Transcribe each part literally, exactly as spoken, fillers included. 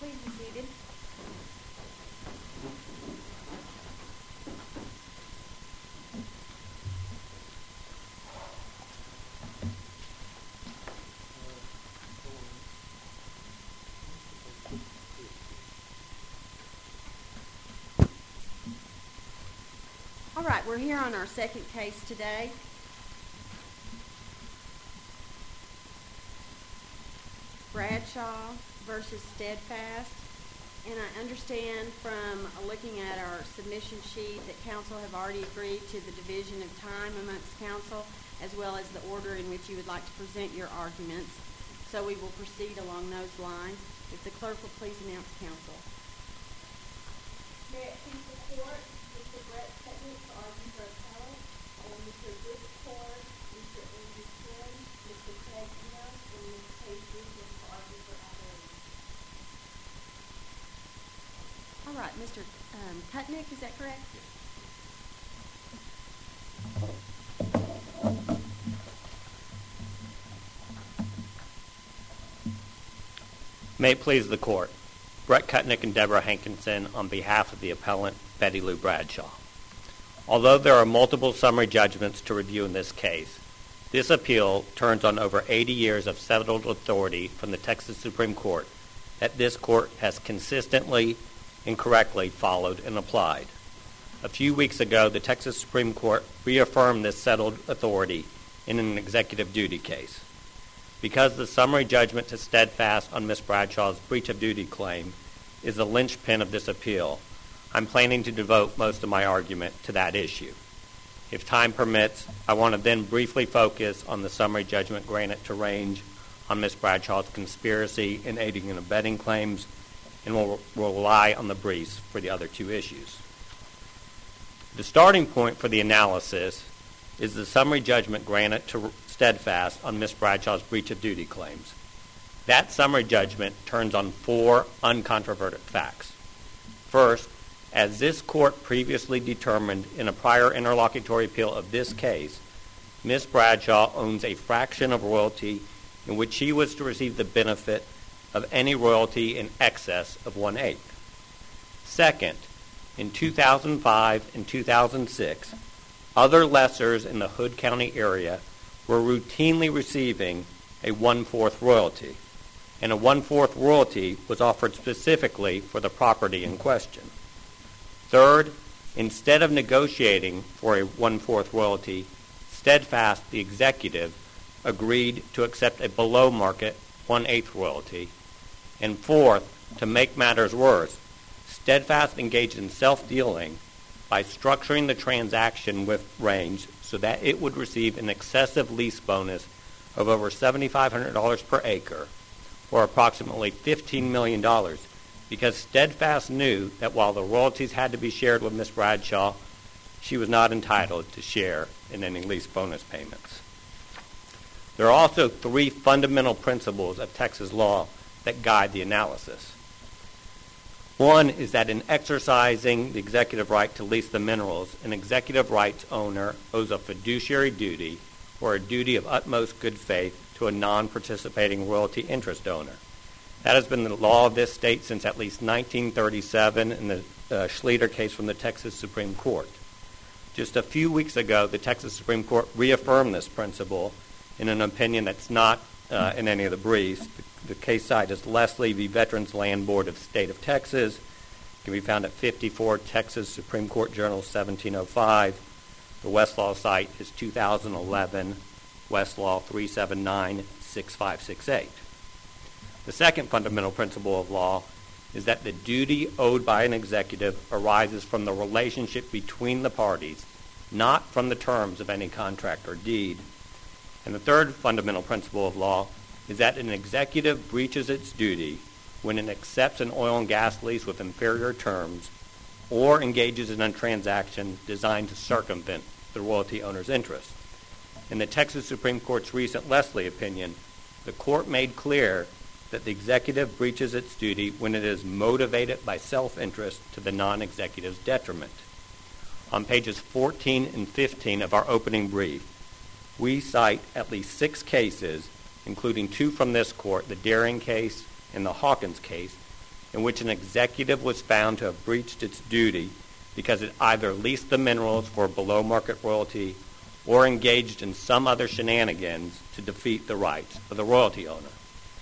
Please be seated. All right, we're here on our second case today. Bradshaw versus Steadfast. And I understand from looking at our submission sheet that counsel have already agreed to the division of time amongst counsel, as well as the order in which you would like to present your arguments. So we will proceed along those lines. If the clerk will please announce counsel. May it please the court, Mister Brett Petnick to argue for appellant, and Mister Rick Ford, Mister Andrew Quinn, Mister Craig Enos, and Miz Paige Wilson to argue for appellant. All right, Mister Um, Putnick, is that correct? May it please the court. Brett Cutnick and Deborah Hankinson on behalf of the appellant, Betty Lou Bradshaw. Although there are multiple summary judgments to review in this case, this appeal turns on over eighty years of settled authority from the Texas Supreme Court that this court has consistently and correctly followed and applied. A few weeks ago, the Texas Supreme Court reaffirmed this settled authority in an executive duty case. Because the summary judgment to Steadfast on Miz Bradshaw's breach of duty claim is the linchpin of this appeal, I'm planning to devote most of my argument to that issue. If time permits, I want to then briefly focus on the summary judgment granted to Range on Miz Bradshaw's conspiracy and aiding and abetting claims, and will rely on the briefs for the other two issues. The starting point for the analysis is the summary judgment granted to Steadfast on Miz Bradshaw's breach of duty claims. That summary judgment turns on four uncontroverted facts. First, as this court previously determined in a prior interlocutory appeal of this case, Miz Bradshaw owns a fraction of royalty in which she was to receive the benefit of any royalty in excess of one-eighth. Second, in two thousand five and two thousand six, other lessors in the Hood County area were routinely receiving a one-fourth royalty, and a one-fourth royalty was offered specifically for the property in question. Third, instead of negotiating for a one-fourth royalty, Steadfast, the executive, agreed to accept a below-market one-eighth royalty. And fourth, to make matters worse, Steadfast engaged in self-dealing by structuring the transaction with Range so that it would receive an excessive lease bonus of over seven thousand five hundred dollars per acre, or approximately fifteen million dollars, because Steadfast knew that while the royalties had to be shared with Miz Bradshaw, she was not entitled to share in any lease bonus payments. There are also three fundamental principles of Texas law that guide the analysis. One is that in exercising the executive right to lease the minerals, an executive rights owner owes a fiduciary duty or a duty of utmost good faith to a non-participating royalty interest owner. That has been the law of this state since at least nineteen thirty-seven in the uh, Schlueter case from the Texas Supreme Court. Just a few weeks ago, the Texas Supreme Court reaffirmed this principle in an opinion that's not uh, in any of the briefs. The, the case site is Leslie v. Veterans Land Board of the State of Texas. It can be found at fifty-four Texas Supreme Court Journal seventeen oh five. The Westlaw site is two thousand eleven Westlaw three seven nine six five six eight. The second fundamental principle of law is that the duty owed by an executive arises from the relationship between the parties, not from the terms of any contract or deed. And the third fundamental principle of law is that an executive breaches its duty when it accepts an oil and gas lease with inferior terms or engages in a transaction designed to circumvent the royalty owner's interest. In the Texas Supreme Court's recent Leslie opinion, the court made clear that the executive breaches its duty when it is motivated by self-interest to the non-executive's detriment. On pages fourteen and fifteen of our opening brief, we cite at least six cases, including two from this court, the Daring case and the Hawkins case, in which an executive was found to have breached its duty because it either leased the minerals for below-market royalty or engaged in some other shenanigans to defeat the rights of the royalty owner.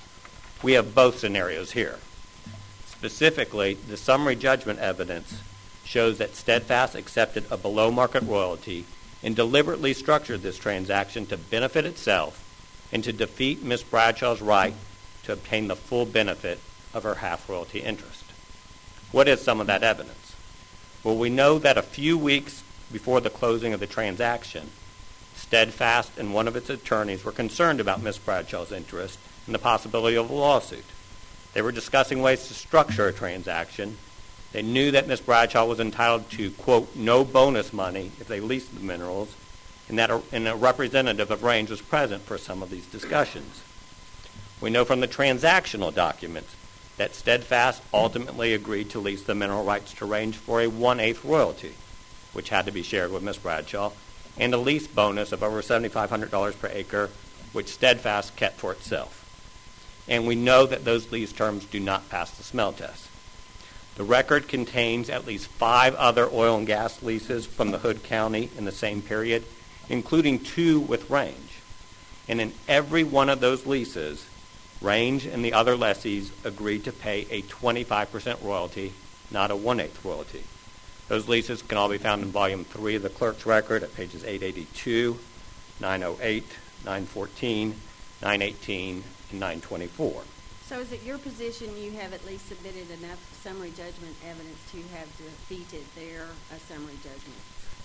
We have both scenarios here. Specifically, the summary judgment evidence shows that Steadfast accepted a below-market royalty and deliberately structured this transaction to benefit itself and to defeat Miss Bradshaw's right to obtain the full benefit of her half-royalty interest. What is some of that evidence? Well, we know that a few weeks before the closing of the transaction, Steadfast and one of its attorneys were concerned about Miss Bradshaw's interest and the possibility of a lawsuit. They were discussing ways to structure a transaction. They knew that Miss Bradshaw was entitled to, quote, no bonus money if they leased the minerals, and that a, and a representative of Range was present for some of these discussions. We know from the transactional documents that Steadfast ultimately agreed to lease the mineral rights to Range for a one-eighth royalty, which had to be shared with Miss Bradshaw, and a lease bonus of over seven thousand five hundred dollars per acre, which Steadfast kept for itself. And we know that those lease terms do not pass the smell test. The record contains at least five other oil and gas leases from the Hood County in the same period, including two with Range. And in every one of those leases, Range and the other lessees agreed to pay a twenty-five percent royalty, not a one-eighth royalty. Those leases can all be found in Volume three of the Clerk's Record at pages eight eighty-two, nine oh eight, nine fourteen, nine eighteen, and nine twenty-four. So is it your position you have at least submitted enough summary judgment evidence to have defeated their uh, summary judgment?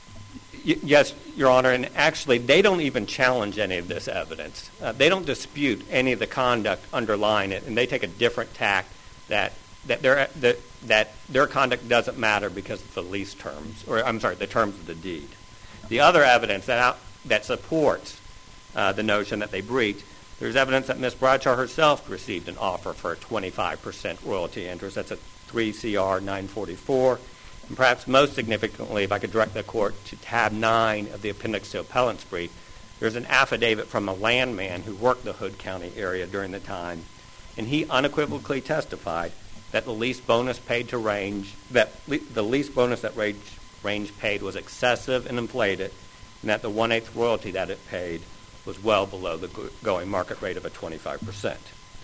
Y- yes, Your Honor, and actually they don't even challenge any of this evidence. Uh, they don't dispute any of the conduct underlying it, and they take a different tack that that their that, that their conduct doesn't matter because of the lease terms, or I'm sorry, the terms of the deed. The other evidence that out, that supports uh, the notion that they breached, there's evidence that Miss Bradshaw herself received an offer for a twenty-five percent royalty interest. That's at three C R nine forty-four. And perhaps most significantly, if I could direct the court to tab nine of the appendix to appellant's brief, there's an affidavit from a landman who worked the Hood County area during the time, and he unequivocally testified that the lease bonus paid to Range, that le- the lease bonus that Range, Range paid was excessive and inflated, and that the one-eighth royalty that it paid was well below the go- going market rate of a twenty-five percent.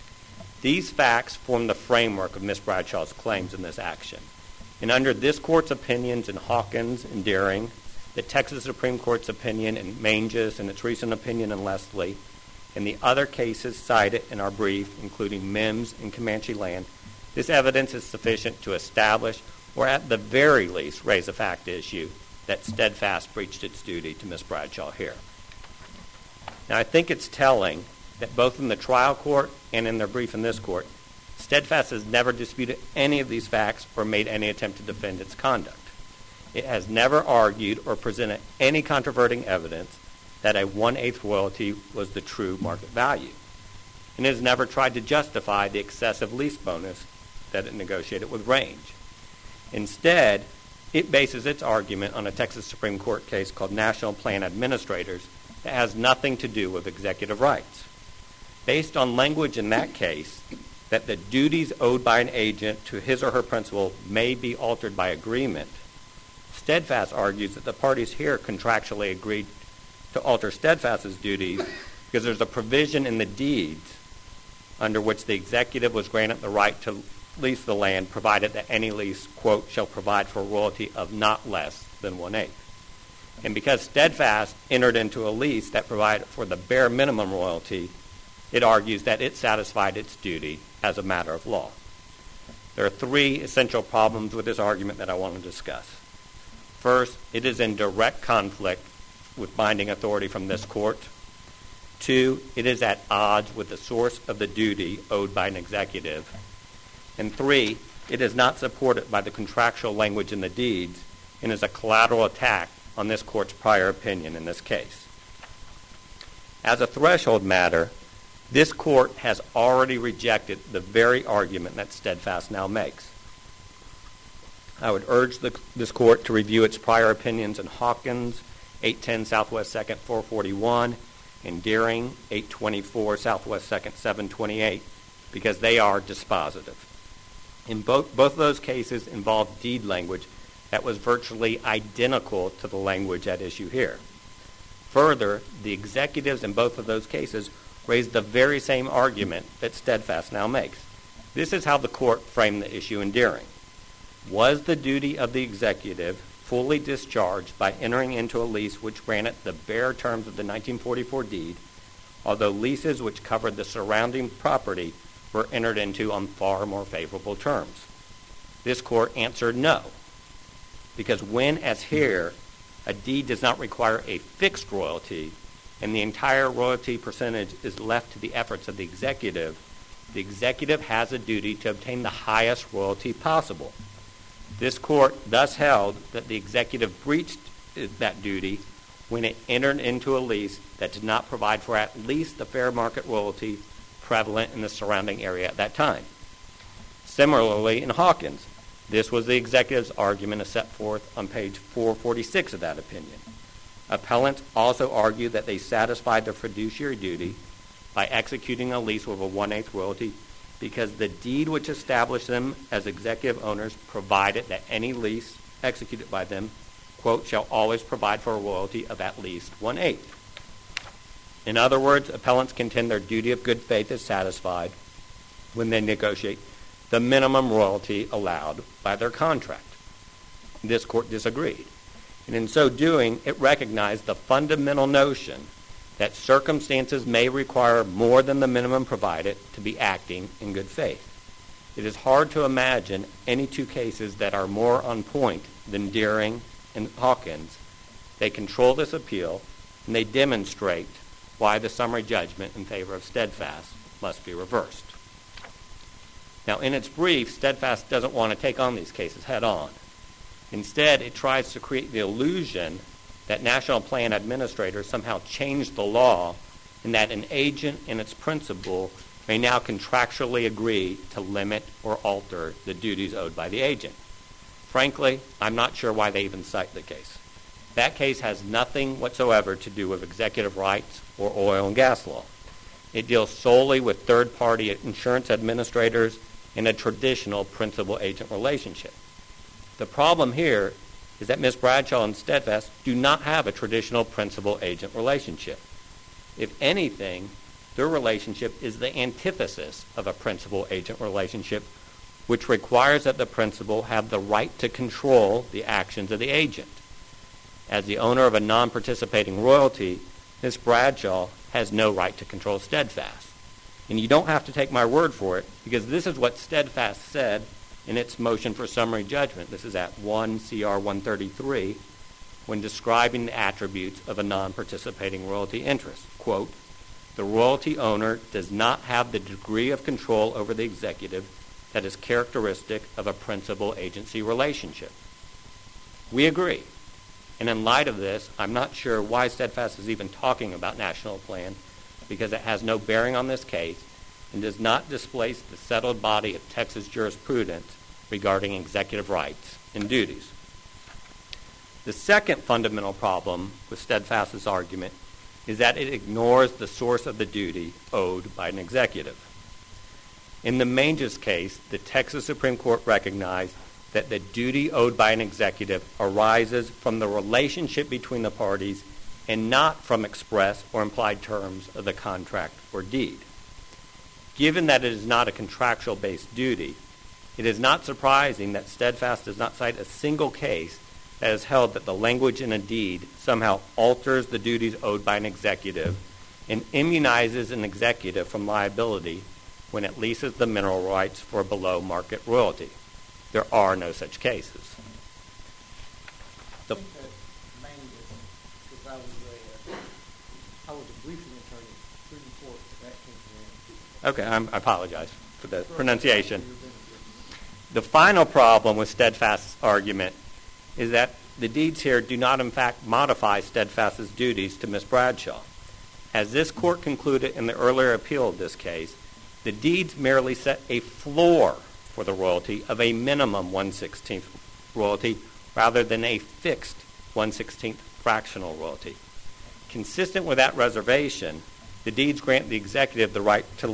These facts form the framework of Miss Bradshaw's claims in this action. And under this court's opinions in Hawkins and Deering, the Texas Supreme Court's opinion in Manges and its recent opinion in Leslie, and the other cases cited in our brief, including Mims and Comanche Land, this evidence is sufficient to establish, or at the very least raise a fact issue, that Steadfast breached its duty to Miss Bradshaw here. Now, I think it's telling that both in the trial court and in their brief in this court, Steadfast has never disputed any of these facts or made any attempt to defend its conduct. It has never argued or presented any controverting evidence that a one-eighth royalty was the true market value. And it has never tried to justify the excessive lease bonus that it negotiated with Range. Instead, it bases its argument on a Texas Supreme Court case called National Plan Administrators that has nothing to do with executive rights. Based on language in that case, that the duties owed by an agent to his or her principal may be altered by agreement, Steadfast argues that the parties here contractually agreed to alter Steadfast's duties because there's a provision in the deeds under which the executive was granted the right to lease the land, provided that any lease, quote, shall provide for a royalty of not less than one-eighth. And because Steadfast entered into a lease that provided for the bare minimum royalty, it argues that it satisfied its duty as a matter of law. There are three essential problems with this argument that I want to discuss. First, it is in direct conflict with binding authority from this court. Two, it is at odds with the source of the duty owed by an executive. And three, it is not supported by the contractual language in the deeds and is a collateral attack on this court's prior opinion in this case. As a threshold matter, this court has already rejected the very argument that Steadfast now makes. I would urge the, this court to review its prior opinions in Hawkins, eight ten Southwest second four forty-one, and Deering, eight twenty-four Southwest second seven twenty-eight, because they are dispositive. In both, both of those cases involved deed language that was virtually identical to the language at issue here. Further, the executives in both of those cases raised the very same argument that Steadfast now makes. This is how the court framed the issue in Deering. Was the duty of the executive fully discharged by entering into a lease which granted the bare terms of the nineteen forty-four deed, although leases which covered the surrounding property were entered into on far more favorable terms? This court answered no, because when, as here, a deed does not require a fixed royalty and the entire royalty percentage is left to the efforts of the executive, the executive has a duty to obtain the highest royalty possible. This court thus held that the executive breached that duty when it entered into a lease that did not provide for at least the fair market royalty prevalent in the surrounding area at that time. Similarly, in Hawkins, this was the executive's argument as set forth on page four forty-six of that opinion. Appellants also argued that they satisfied their fiduciary duty by executing a lease with a one-eighth royalty because the deed which established them as executive owners provided that any lease executed by them, quote, shall always provide for a royalty of at least one-eighth. In other words, appellants contend their duty of good faith is satisfied when they negotiate the minimum royalty allowed by their contract. This court disagreed, and in so doing, it recognized the fundamental notion that circumstances may require more than the minimum provided to be acting in good faith. It is hard to imagine any two cases that are more on point than Deering and Hawkins. They control this appeal, and they demonstrate why the summary judgment in favor of Steadfast must be reversed. Now, in its brief, Steadfast doesn't want to take on these cases head on. Instead, it tries to create the illusion that national plan administrators somehow changed the law and that an agent and its principal may now contractually agree to limit or alter the duties owed by the agent. Frankly, I'm not sure why they even cite the case. That case has nothing whatsoever to do with executive rights or oil and gas law. It deals solely with third-party insurance administrators in a traditional principal-agent relationship. The problem here is that Miz Bradshaw and Steadfast do not have a traditional principal-agent relationship. If anything, their relationship is the antithesis of a principal-agent relationship, which requires that the principal have the right to control the actions of the agent. As the owner of a non-participating royalty, Miz Bradshaw has no right to control Steadfast. And you don't have to take my word for it, because this is what Steadfast said in its motion for summary judgment. This is at one C R one thirty-three, when describing the attributes of a non-participating royalty interest. Quote, the royalty owner does not have the degree of control over the executive that is characteristic of a principal-agency relationship. We agree. And in light of this, I'm not sure why Steadfast is even talking about national plan, because it has no bearing on this case and does not displace the settled body of Texas jurisprudence regarding executive rights and duties. The second fundamental problem with Steadfast's argument is that it ignores the source of the duty owed by an executive. In the Manges case, the Texas Supreme Court recognized that the duty owed by an executive arises from the relationship between the parties and not from express or implied terms of the contract or deed. Given that it is not a contractual-based duty, it is not surprising that Steadfast does not cite a single case that has held that the language in a deed somehow alters the duties owed by an executive and immunizes an executive from liability when it leases the mineral rights for below-market royalty. There are no such cases. The I think that Manges, because I was a, uh, I was a briefing attorney through the court that came in. Okay, I'm, I apologize for the pronunciation. The final problem with Steadfast's argument is that the deeds here do not in fact modify Steadfast's duties to Miz Bradshaw. As this court concluded in the earlier appeal of this case, the deeds merely set a floor for the royalty of a minimum one sixteenth royalty rather than a fixed one sixteenth fractional royalty. Consistent with that reservation, the deeds grant the executive the right to lease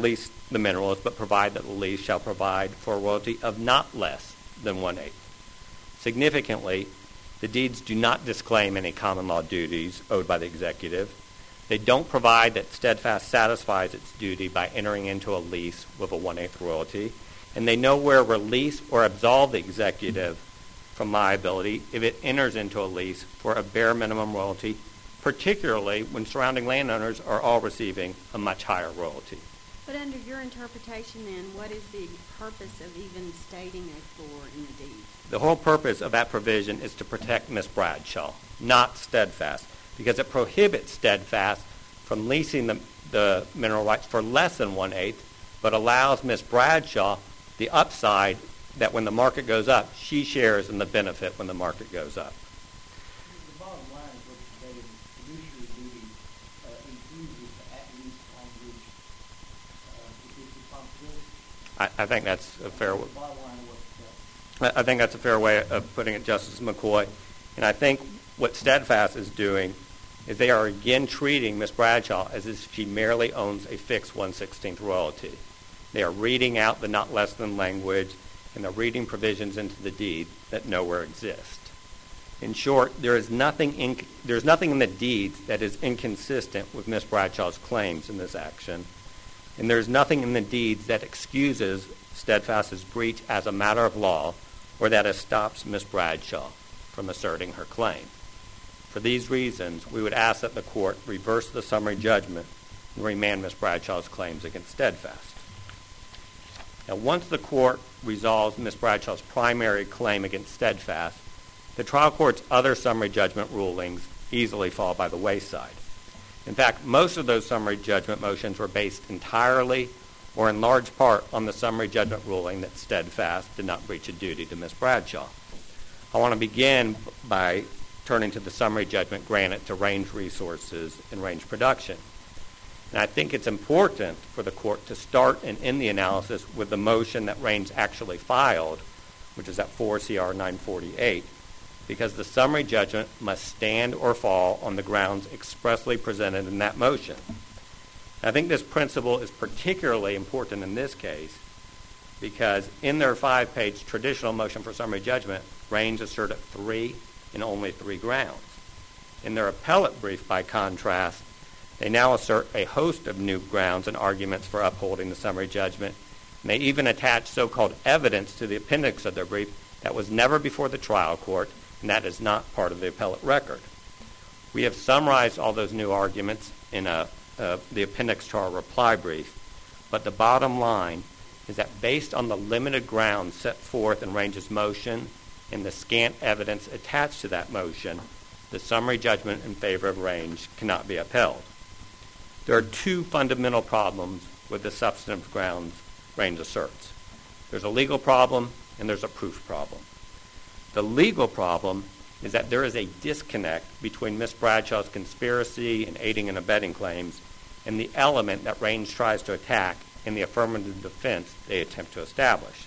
the minerals, but provide that the lease shall provide for a royalty of not less than one-eighth. Significantly, the deeds do not disclaim any common law duties owed by the executive. They don't provide that Steadfast satisfies its duty by entering into a lease with a one-eighth royalty, and they nowhere release or absolve the executive from liability if it enters into a lease for a bare minimum royalty, particularly when surrounding landowners are all receiving a much higher royalty. But under your interpretation then, what is the purpose of even stating a floor in the deed? The whole purpose of that provision is to protect Miss Bradshaw, not Steadfast, because it prohibits Steadfast from leasing the, the mineral rights for less than one-eighth, but allows Miss Bradshaw the upside that when the market goes up, she shares in the benefit when the market goes up. The bottom line is what you're saying, fiduciary duty uh, includes the at-least language uh, with this responsibility. I, I think that's a fair. The bottom line of what you're saying. I think that's a fair way of putting it, Justice McCoy. And I think what Steadfast is doing is they are again treating Miss Bradshaw as if she merely owns a fixed one sixteenth royalty. They are reading out the not less than language, and they're reading provisions into the deed that nowhere exist. In short, there is nothing in, there's nothing in the deeds that is inconsistent with Miss Bradshaw's claims in this action, and there's nothing in the deeds that excuses Steadfast's breach as a matter of law or that it stops Miss Bradshaw from asserting her claim. For these reasons, we would ask that the court reverse the summary judgment and remand Miss Bradshaw's claims against Steadfast. Now, once the court resolves Miss Bradshaw's primary claim against Steadfast, the trial court's other summary judgment rulings easily fall by the wayside. In fact, most of those summary judgment motions were based entirely or in large part on the summary judgment ruling that Steadfast did not breach a duty to Miss Bradshaw. I want to begin by turning to the summary judgment granted to Range Resources and Range Production. And I think it's important for the court to start and end the analysis with the motion that Range actually filed, which is at four C R nine forty-eight, because the summary judgment must stand or fall on the grounds expressly presented in that motion. And I think this principle is particularly important in this case because in their five-page traditional motion for summary judgment, Range asserted three and only three grounds. In their appellate brief, by contrast, they now assert a host of new grounds and arguments for upholding the summary judgment, and they even attach so-called evidence to the appendix of their brief that was never before the trial court, and that is not part of the appellate record. We have summarized all those new arguments in a, uh, the appendix to our reply brief, but the bottom line is that based on the limited grounds set forth in Range's motion and the scant evidence attached to that motion, the summary judgment in favor of Range cannot be upheld. There are two fundamental problems with the substantive grounds Range asserts. There's a legal problem and there's a proof problem. The legal problem is that there is a disconnect between Miss Bradshaw's conspiracy and aiding and abetting claims and the element that Range tries to attack in the affirmative defense they attempt to establish.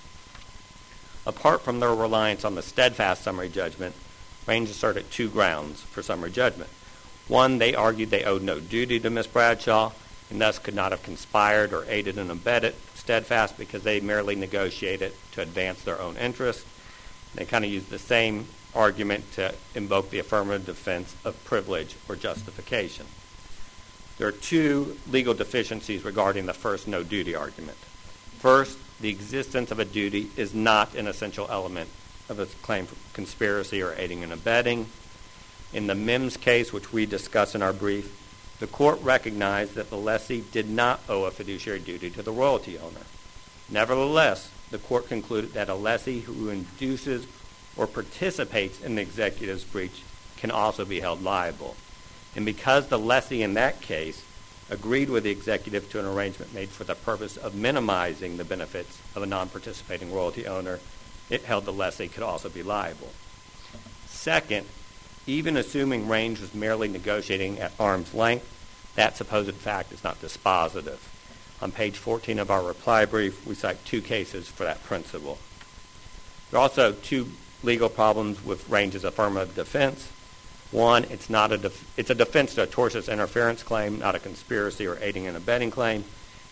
Apart from their reliance on the Steadfast summary judgment, Range asserted two grounds for summary judgment. One, they argued they owed no duty to Miss Bradshaw and thus could not have conspired or aided and abetted Steadfast because they merely negotiated to advance their own interests. They kind of used the same argument to invoke the affirmative defense of privilege or justification. There are two legal deficiencies regarding the first no duty argument. First, the existence of a duty is not an essential element of a claim for conspiracy or aiding and abetting. In the Mims case, which we discuss in our brief, the court recognized that the lessee did not owe a fiduciary duty to the royalty owner. Nevertheless, the court concluded that a lessee who induces or participates in the executive's breach can also be held liable. And because the lessee in that case agreed with the executive to an arrangement made for the purpose of minimizing the benefits of a non-participating royalty owner, it held the lessee could also be liable. Second, even assuming Range was merely negotiating at arm's length, that supposed fact is not dispositive. On page fourteen of our reply brief, we cite two cases for that principle. There are also two legal problems with Range's affirmative defense. One, it's not a def- it's a defense to a tortious interference claim, not a conspiracy or aiding and abetting claim.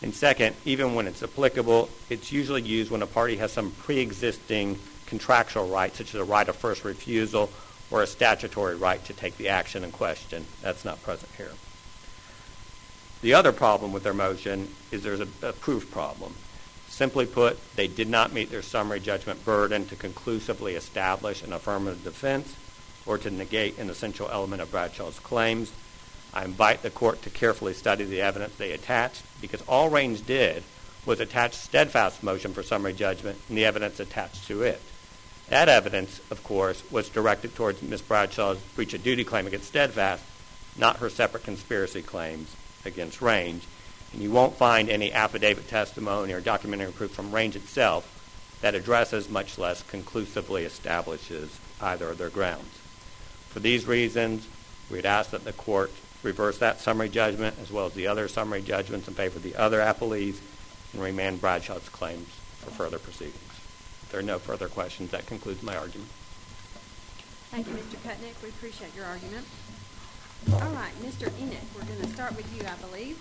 And second, even when it's applicable, it's usually used when a party has some pre-existing contractual right, such as a right of first refusal or a statutory right to take the action in question. That's not present here. The other problem with their motion is there's a, a proof problem. Simply put, they did not meet their summary judgment burden to conclusively establish an affirmative defense or to negate an essential element of Bradshaw's claims. I invite the court to carefully study the evidence they attached, because all Range did was attach Steadfast's motion for summary judgment and the evidence attached to it. That evidence, of course, was directed towards Miz Bradshaw's breach of duty claim against Steadfast, not her separate conspiracy claims against Range. And you won't find any affidavit testimony or documentary proof from Range itself that addresses, much less conclusively establishes, either of their grounds. For these reasons, we'd ask that the court reverse that summary judgment as well as the other summary judgments in favor of the other appellees and remand Bradshaw's claims for further proceedings. If there are no further questions, that concludes my argument. Thank you, Mister Kutnick. We appreciate your argument. All right, Mister Enoch, we're going to start with you, I believe.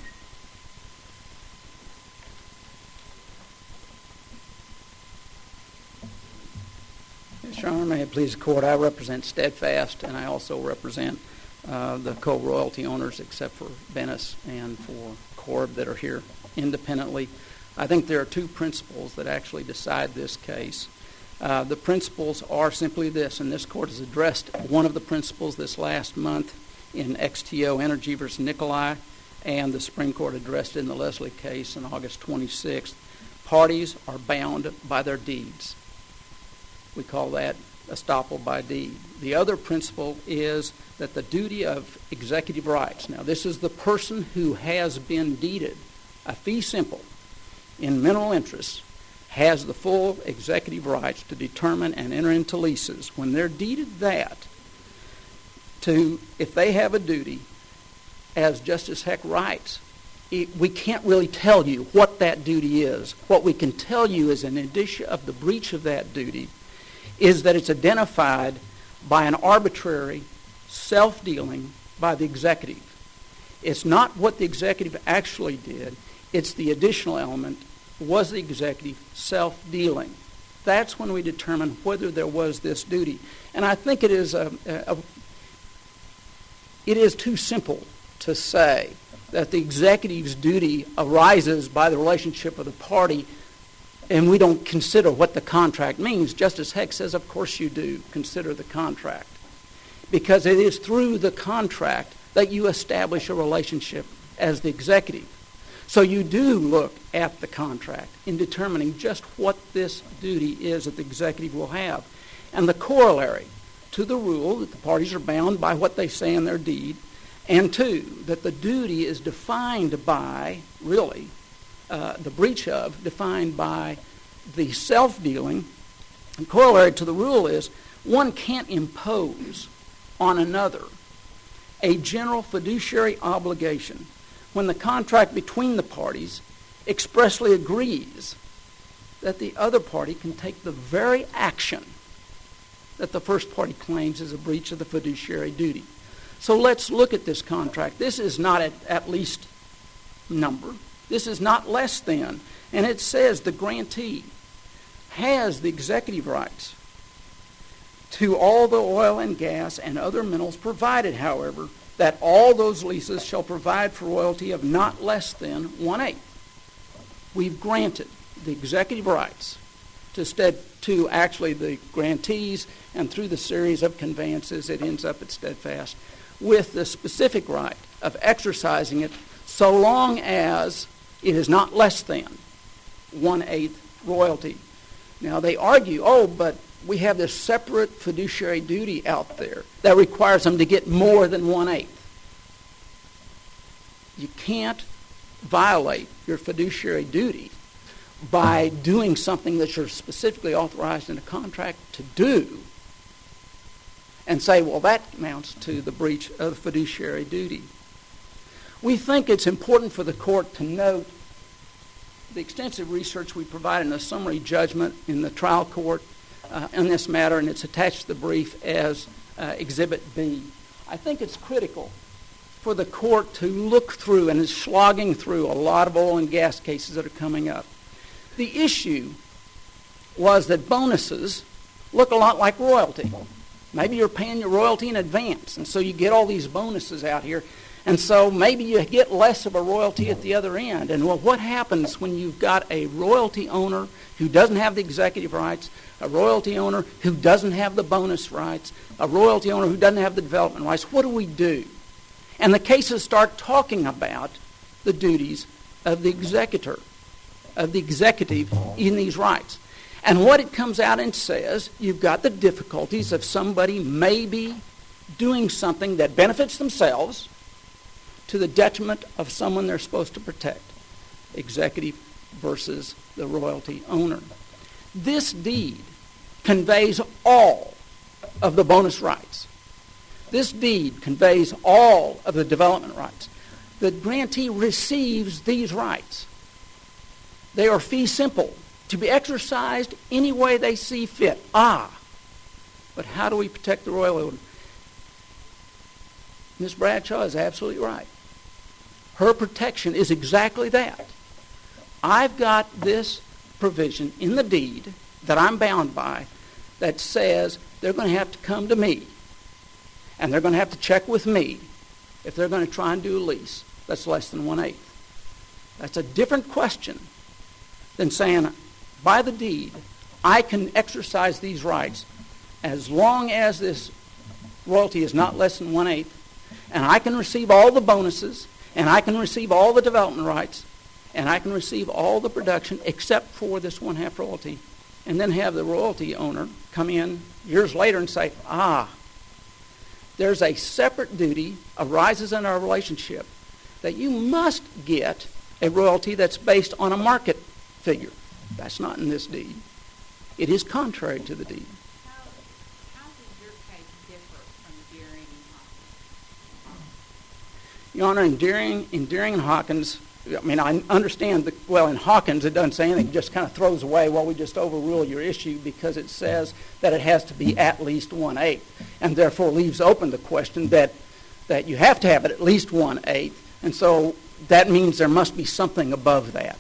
Yes, Your Honor, may it please the court, I represent Steadfast, and I also represent uh, the co-royalty owners, except for Venice and for Corb, that are here independently. I think there are two principles that actually decide this case. Uh, the principles are simply this, and this court has addressed one of the principles this last month in X T O Energy versus Nikolai, and the Supreme Court addressed it in the Leslie case on August twenty-sixth. Parties are bound by their deeds. We call that estoppel by deed. The other principle is that the duty of executive rights. Now, this is the person who has been deeded a fee simple in mineral interests has the full executive rights to determine and enter into leases. When they're deeded that, to if they have a duty, as Justice Heck writes, it, we can't really tell you what that duty is. What we can tell you is an indicia of the breach of that duty is that it's identified by an arbitrary self-dealing by the executive. It's not what the executive actually did. It's the additional element, was the executive self-dealing. That's when we determine whether there was this duty. And I think it is a, a, a it is too simple to say that the executive's duty arises by the relationship of the party and we don't consider what the contract means. Justice Heck says, of course you do consider the contract, because it is through the contract that you establish a relationship as the executive. So you do look at the contract in determining just what this duty is that the executive will have. And the corollary to the rule that the parties are bound by what they say in their deed, and two, that the duty is defined by, really, uh, the breach of, defined by the self-dealing. And corollary to the rule is one can't impose on another a general fiduciary obligation when the contract between the parties expressly agrees that the other party can take the very action that the first party claims is a breach of the fiduciary duty. So let's look at this contract. This is not at, at least number. This is not less than. And it says the grantee has the executive rights to all the oil and gas and other minerals, provided, however, that all those leases shall provide for royalty of not less than one-eighth. We've granted the executive rights to, stead, to actually the grantees, and through the series of conveyances, it ends up at Steadfast, with the specific right of exercising it so long as it is not less than one-eighth royalty. Now, they argue, oh, but we have this separate fiduciary duty out there that requires them to get more than one-eighth. You can't violate your fiduciary duty by doing something that you're specifically authorized in a contract to do and say, well, that amounts to the breach of the fiduciary duty. We think it's important for the court to note the extensive research we provided in a summary judgment in the trial court uh, in this matter, and it's attached to the brief as uh, Exhibit B. I think it's critical for the court to look through and is slogging through a lot of oil and gas cases that are coming up. The issue was that bonuses look a lot like royalty. Maybe you're paying your royalty in advance, and so you get all these bonuses out here. And so maybe you get less of a royalty at the other end. And well, what happens when you've got a royalty owner who doesn't have the executive rights, a royalty owner who doesn't have the bonus rights, a royalty owner who doesn't have the development rights? What do we do? And the cases start talking about the duties of the executor, of the executive in these rights. And what it comes out and says, you've got the difficulties of somebody maybe doing something that benefits themselves to the detriment of someone they're supposed to protect, executive versus the royalty owner. This deed conveys all of the bonus rights. This deed conveys all of the development rights. The grantee receives these rights. They are fee simple, to be exercised any way they see fit. Ah, but how do we protect the royalty owner? Miz Bradshaw is absolutely right. Her protection is exactly that. I've got this provision in the deed that I'm bound by that says they're going to have to come to me and they're going to have to check with me if they're going to try and do a lease that's less than one-eighth. That's a different question than saying, by the deed, I can exercise these rights as long as this royalty is not less than one-eighth, and I can receive all the bonuses, and I can receive all the development rights, and I can receive all the production except for this one-half royalty, and then have the royalty owner come in years later and say, ah, there's a separate duty arises in our relationship that you must get a royalty that's based on a market figure. That's not in this deed. It is contrary to the deed. How, how does your case differ from Deering and Hawkins? Your Honor, in Deering, in Deering and Hawkins, I mean, I understand, the, well, in Hawkins it doesn't say anything. It just kind of throws away, well, we just overrule your issue because it says that it has to be at least one-eighth, and therefore leaves open the question that, that you have to have it at least one-eighth, and so that means there must be something above that.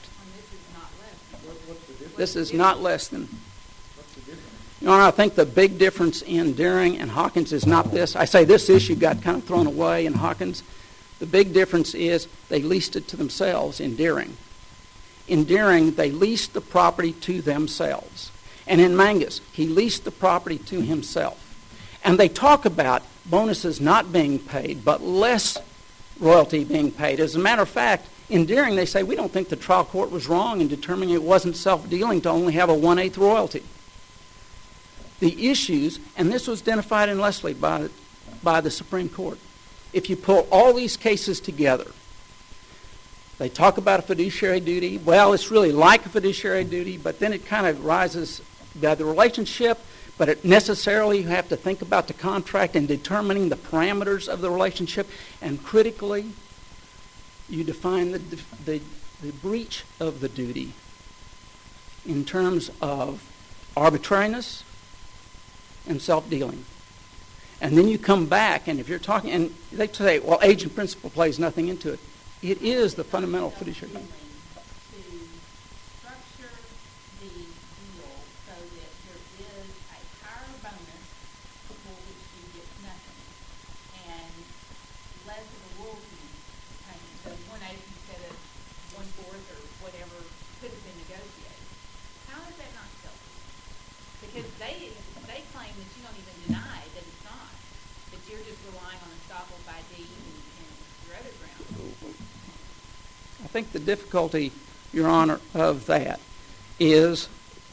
This is not less than. Your Honor, I think the big difference in Deering and Hawkins is not this. I say this issue got kind of thrown away in Hawkins. The big difference is they leased it to themselves in Deering. In Deering, they leased the property to themselves. And in Mangus, he leased the property to himself. And they talk about bonuses not being paid, but less royalty being paid. As a matter of fact, in Deering, they say, we don't think the trial court was wrong in determining it wasn't self-dealing to only have a one-eighth royalty. The issues, and this was identified in Leslie by, by the Supreme Court, if you pull all these cases together, they talk about a fiduciary duty. Well, it's really like a fiduciary duty, but then it kind of rises by the relationship, but it necessarily you have to think about the contract and determining the parameters of the relationship, and critically, you define the, the, the breach of the duty in terms of arbitrariness and self-dealing. And then you come back, and if you're talking, and they say, well, agent principle plays nothing into it. It is the fundamental fiduciary duty. To structure the deal so that there is a higher bonus for which you get nothing, and less of a royalty payment. So one-eighth instead of one-fourth or whatever could have been negotiated. How is that not selfish? Because they they claim that you don't even deny that it's not, that you're just relying on estoppel by deed and, and your other grounds. I think the difficulty, Your Honor, of that is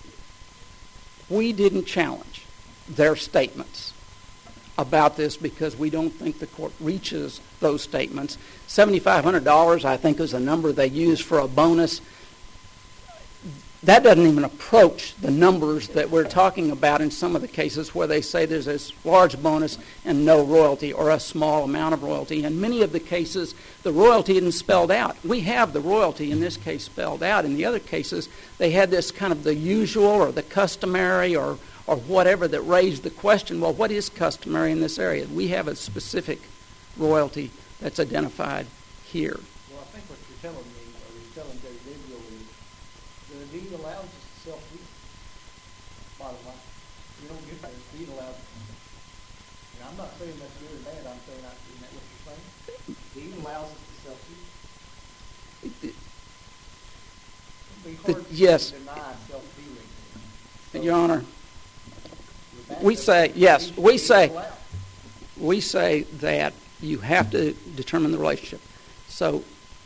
we didn't challenge their statements about this because we don't think the court reaches those statements. seven thousand five hundred dollars, I think, is a number they use for a bonus. That doesn't even approach the numbers that we're talking about in some of the cases where they say there's this large bonus and no royalty or a small amount of royalty. In many of the cases, the royalty isn't spelled out. We have the royalty in this case spelled out. In the other cases, they had this kind of the usual or the customary or, or whatever that raised the question, well, what is customary in this area? We have a specific royalty that's identified here. Well, I think what you're telling me, or you're telling Judge Gabriel, is the deed allows us to self-heal. Bottom line. We don't get there. The deed allows us. And I'm not saying that's good or bad. I'm saying, I, isn't that what you're saying? The deed allows us to self-heal. It- It'd be The- hard to yes. deny self-healing. So, Your Honor, you're back we up say, to the yes, deed- we deed say- allowed. we say that you have to determine the relationship. So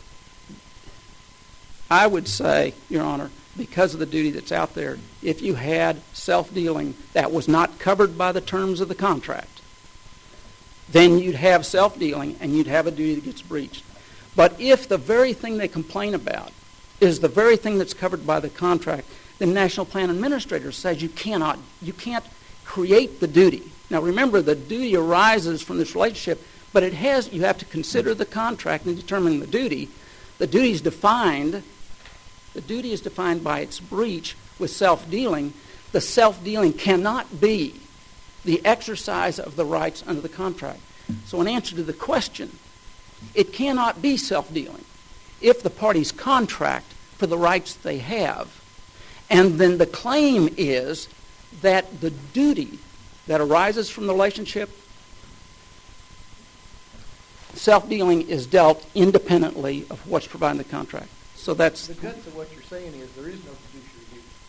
I would say, Your Honor, because of the duty that's out there, if you had self-dealing that was not covered by the terms of the contract, then you'd have self-dealing and you'd have a duty that gets breached. But if the very thing they complain about is the very thing that's covered by the contract, the National Plan Administrator says you cannot, you can't create the duty. Now remember, the duty arises from this relationship, but it has, you have to consider the contract in determining the duty. The duty is defined, the duty is defined by its breach with self-dealing. The self-dealing cannot be the exercise of the rights under the contract. So in answer to the question, it cannot be self-dealing if the parties contract for the rights they have, and then the claim is that the duty that arises from the relationship, self-dealing is dealt independently of what's provided in the contract. So that's... The guts of what you're saying is there is no fiduciary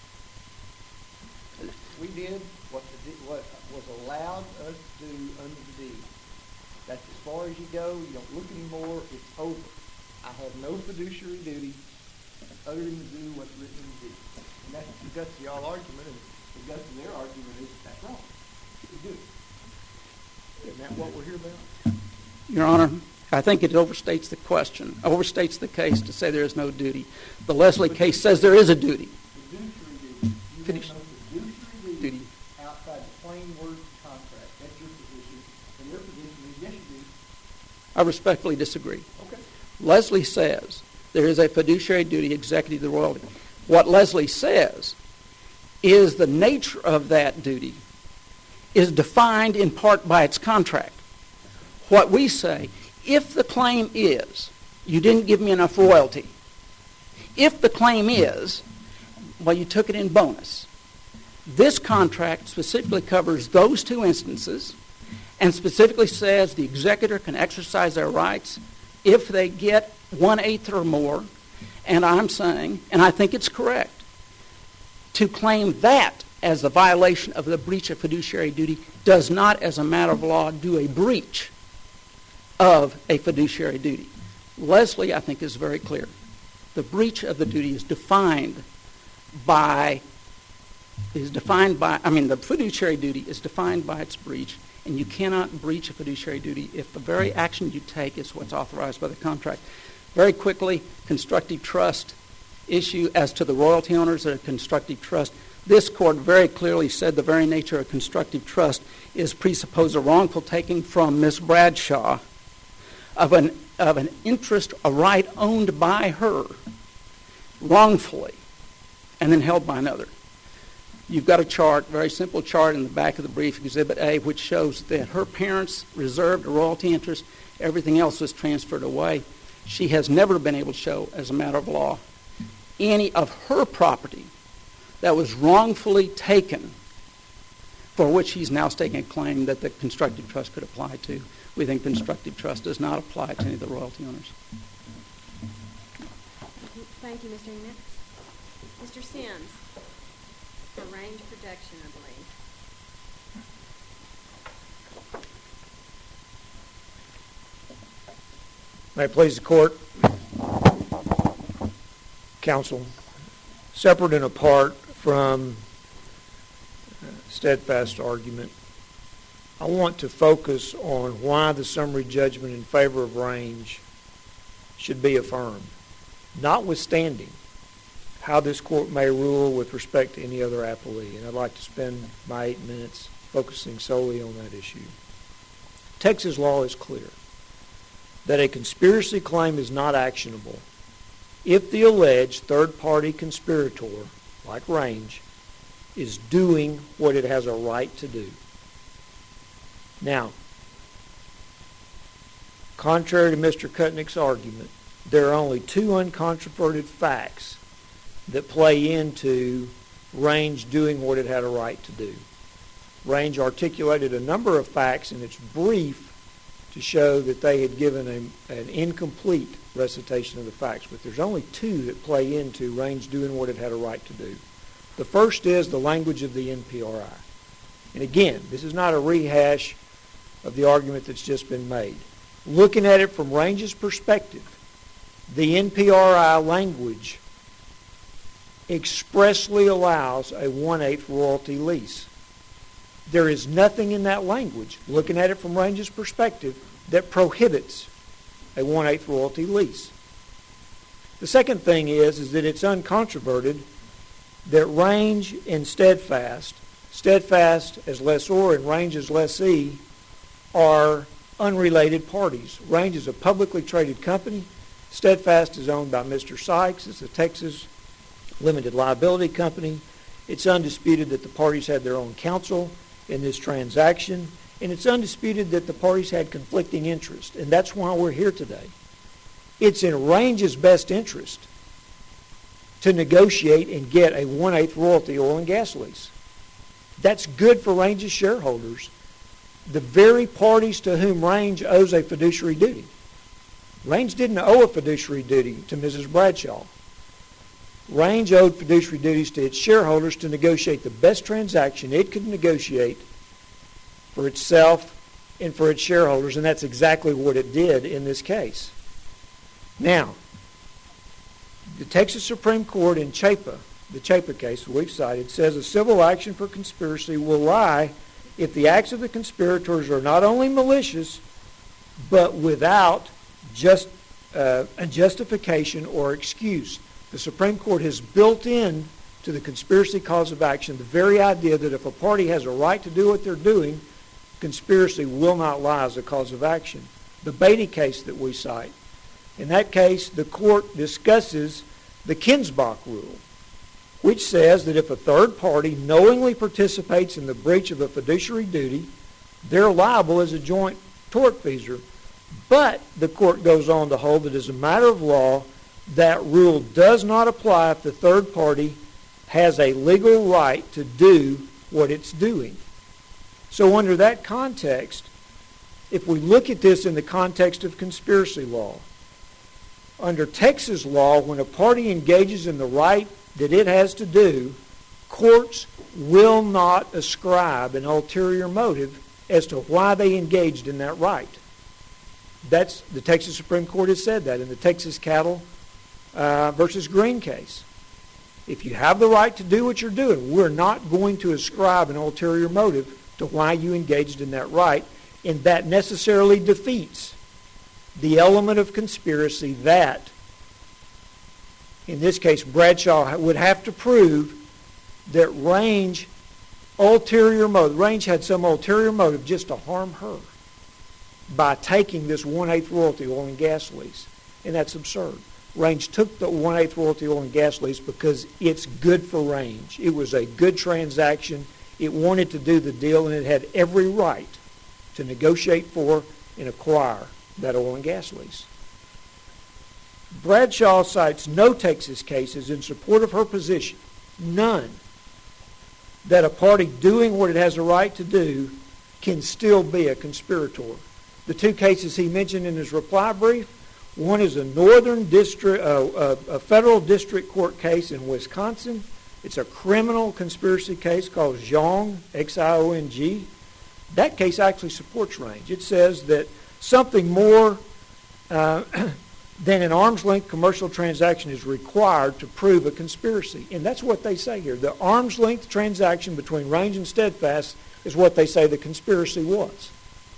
duty. We did what, the, what was allowed us to do under the deed. That's as far as you go. You don't look anymore. It's over. I have no fiduciary duty other than to do what's written in the deed. And that's the guts of y'all argument, and the guts of their argument is that's wrong. You do. Isn't that what we're here about? Your Honor, I think it overstates the question, overstates the case to say there is no duty. The Leslie case says there is a duty. Fiduciary duty. You Fiduci- have no fiduciary duty, Duty. outside the plain words of the contract. That's your position. And their position is yes, you do. I respectfully disagree. Okay. Leslie says there is a fiduciary duty executive to the royalty. What Leslie says is the nature of that duty is defined in part by its contract. What we say, if the claim is, you didn't give me enough royalty, if the claim is, well, you took it in bonus, this contract specifically covers those two instances and specifically says the executor can exercise their rights if they get one-eighth or more, and I'm saying, and I think it's correct, to claim that as a violation of the breach of fiduciary duty does not, as a matter of law, do a breach of a fiduciary duty. Leslie, I think, is very clear. The breach of the duty is defined by, is defined by, I mean, the fiduciary duty is defined by its breach, and you cannot breach a fiduciary duty if the very action you take is what's authorized by the contract. Very quickly, constructive trust issue as to the royalty owners of a constructive trust. This court very clearly said the very nature of constructive trust is presuppose a wrongful taking from Miss Bradshaw of an of an interest, a right owned by her wrongfully, and then held by another. You've got a chart, very simple chart in the back of the brief, Exhibit A, which shows that her parents reserved a royalty interest. Everything else was transferred away. She has never been able to show, as a matter of law, any of her property that was wrongfully taken for which he's now staking a claim that the constructive trust could apply to. We think constructive trust does not apply to any of the royalty owners. Thank you, Mister Emmett. Mister Sims, for range protection, I believe. May it please the court, counsel, separate and apart from steadfast argument, I want to focus on why the summary judgment in favor of range should be affirmed, notwithstanding how this court may rule with respect to any other appellee. And I'd like to spend my eight minutes focusing solely on that issue. Texas law is clear that a conspiracy claim is not actionable if the alleged third-party conspirator, like Range, is doing what it has a right to do. Now, contrary to Mister Kutnick's argument, there are only two uncontroverted facts that play into Range doing what it had a right to do. Range articulated a number of facts in its brief to show that they had given a, an incomplete recitation of the facts, but there's only two that play into Range doing what it had a right to do. The first is the language of the N P R I. And again, this is not a rehash of the argument that's just been made. Looking at it from Range's perspective, the N P R I language expressly allows a one-eighth royalty lease. There is nothing in that language, looking at it from Range's perspective, that prohibits a one-eighth royalty lease. The second thing is, is that it's uncontroverted that Range and Steadfast, Steadfast as lessor and Range as lessee, are unrelated parties. Range is a publicly traded company. Steadfast is owned by Mister Sykes. It's a Texas limited liability company. It's undisputed that the parties had their own counsel in this transaction, and it's undisputed that the parties had conflicting interests, and that's why we're here today. It's in Range's best interest to negotiate and get a one-eighth royalty oil and gas lease. That's good for Range's shareholders, the very parties to whom Range owes a fiduciary duty. Range didn't owe a fiduciary duty to Missus Bradshaw. Range owed fiduciary duties to its shareholders to negotiate the best transaction it could negotiate for itself and for its shareholders, and that's exactly what it did in this case. Now, the Texas Supreme Court in Chapa, the Chapa case we've cited, says a civil action for conspiracy will lie if the acts of the conspirators are not only malicious, but without just uh, a justification or excuse. The Supreme Court has built in to the conspiracy cause of action the very idea that if a party has a right to do what they're doing, conspiracy will not lie as a cause of action. The Beatty case that we cite, in that case, the court discusses the Kinsbach rule, which says that if a third party knowingly participates in the breach of a fiduciary duty, they're liable as a joint tortfeasor. But the court goes on to hold that as a matter of law, that rule does not apply if the third party has a legal right to do what it's doing. So under that context, if we look at this in the context of conspiracy law, under Texas law, when a party engages in the right that it has to do, courts will not ascribe an ulterior motive as to why they engaged in that right. That's the Texas Supreme Court has said that in the Texas Cattle uh, versus Green case. If you have the right to do what you're doing, we're not going to ascribe an ulterior motive to why you engaged in that right, and that necessarily defeats the element of conspiracy that, in this case, Bradshaw would have to prove that Range ulterior motive, Range had some ulterior motive just to harm her by taking this one-eighth royalty oil and gas lease. And that's absurd. Range took the one-eighth royalty oil and gas lease because it's good for Range. It was a good transaction. It wanted to do the deal, and it had every right to negotiate for and acquire that oil and gas lease. Bradshaw cites no Texas cases in support of her position, none, that a party doing what it has a right to do can still be a conspirator. The two cases he mentioned in his reply brief, one is a northern district, uh, a, a federal district court case in Wisconsin. It's a criminal conspiracy case called Xiong, X I O N G. That case actually supports Range. It says that something more uh, than an arm's length commercial transaction is required to prove a conspiracy. And that's what they say here. The arm's length transaction between Range and Steadfast is what they say the conspiracy was.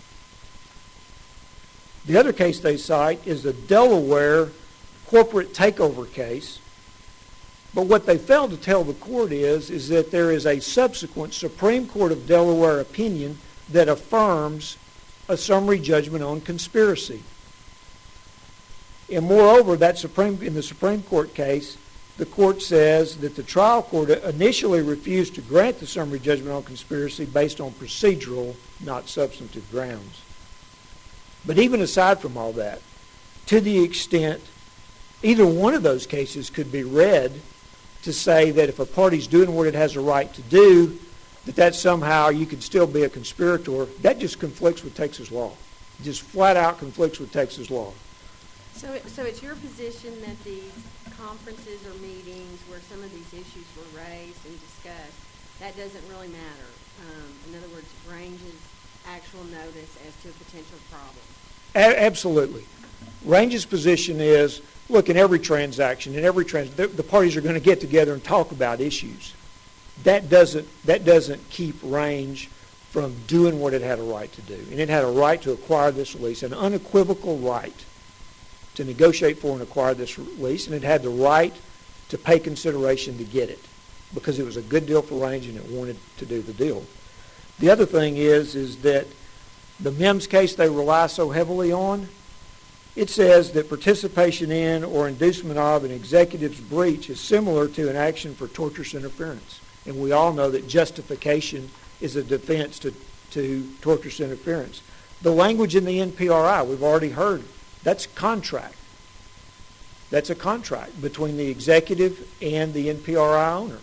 The other case they cite is the Delaware corporate takeover case. But what they failed to tell the court is, is that there is a subsequent Supreme Court of Delaware opinion that affirms a summary judgment on conspiracy. And moreover, that Supreme, in the Supreme Court case, the court says that the trial court initially refused to grant the summary judgment on conspiracy based on procedural, not substantive grounds. But even aside from all that, to the extent either one of those cases could be read to say that if a party's doing what it has a right to do, that that somehow you could still be a conspirator, that just conflicts with Texas law. Just flat out conflicts with Texas law. So, it, so it's your position that these conferences or meetings where some of these issues were raised and discussed, that doesn't really matter. Um, in other words, Range's actual notice as to a potential problem. A- absolutely. Range's position is, look, in every transaction, in every trans, the, the parties are going to get together and talk about issues. That doesn't that doesn't keep Range from doing what it had a right to do, and it had a right to acquire this lease, an unequivocal right to negotiate for and acquire this lease, and it had the right to pay consideration to get it because it was a good deal for Range and it wanted to do the deal. The other thing is, is that the Mims case they rely so heavily on, it says that participation in or inducement of an executive's breach is similar to an action for tortious interference. And we all know that justification is a defense to, to tortious interference. The language in the N P R I, we've already heard, that's contract. That's a contract between the executive and the N P R I owner.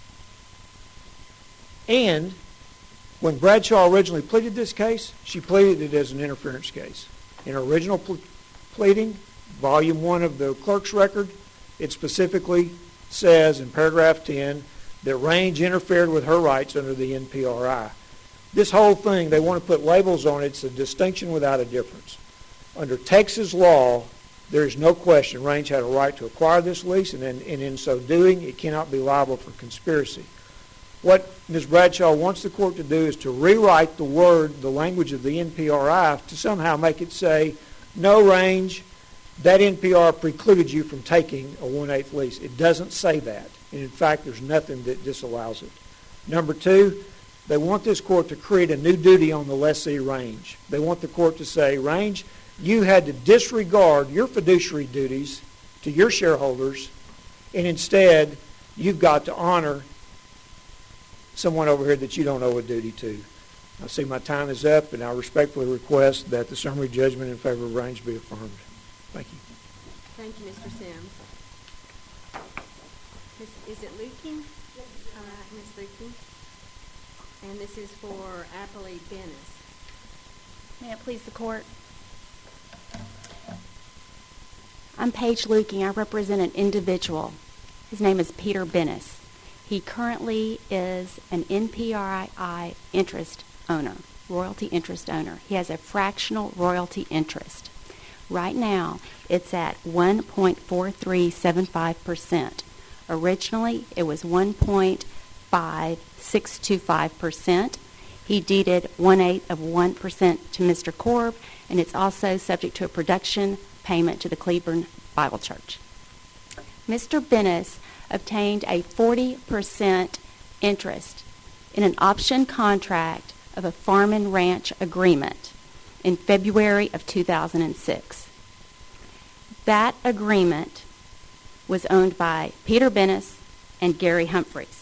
And when Bradshaw originally pleaded this case, she pleaded it as an interference case. In her original ple- pleading, volume one of the clerk's record, it specifically says in paragraph ten that Range interfered with her rights under the N P R I. This whole thing, they want to put labels on it. It's a distinction without a difference. Under Texas law, there is no question Range had a right to acquire this lease, and in, and in so doing, it cannot be liable for conspiracy. What Miz Bradshaw wants the court to do is to rewrite the word, the language of the N P R I to somehow make it say, no, Range, that N P R precluded you from taking a one-eighth lease. It doesn't say that. And in fact, there's nothing that disallows it. Number two, they want this court to create a new duty on the lessee, Range. They want the court to say, Range, you had to disregard your fiduciary duties to your shareholders, and instead, you've got to honor someone over here that you don't owe a duty to. I see my time is up, and I respectfully request that the summary judgment in favor of Range be affirmed. Thank you. Thank you, Mister Sims. Miss, is it Lukey? All right, Miss Lukey. And this is for Appley Bennis. May it please the court? I'm Paige Lukey. I represent an individual. His name is Peter Bennis. He currently is an N P R I interest owner, royalty interest owner. He has a fractional royalty interest. Right now, it's at one point four three seven five percent. Originally, it was one point five six two five percent. He deeded one-eighth of one percent to Mister Korb, and it's also subject to a production payment to the Cleburne Bible Church. Mister Bennis obtained a forty percent interest in an option contract of a farm and ranch agreement in February of two thousand six. That agreement was owned by Peter Bennis and Gary Humphreys.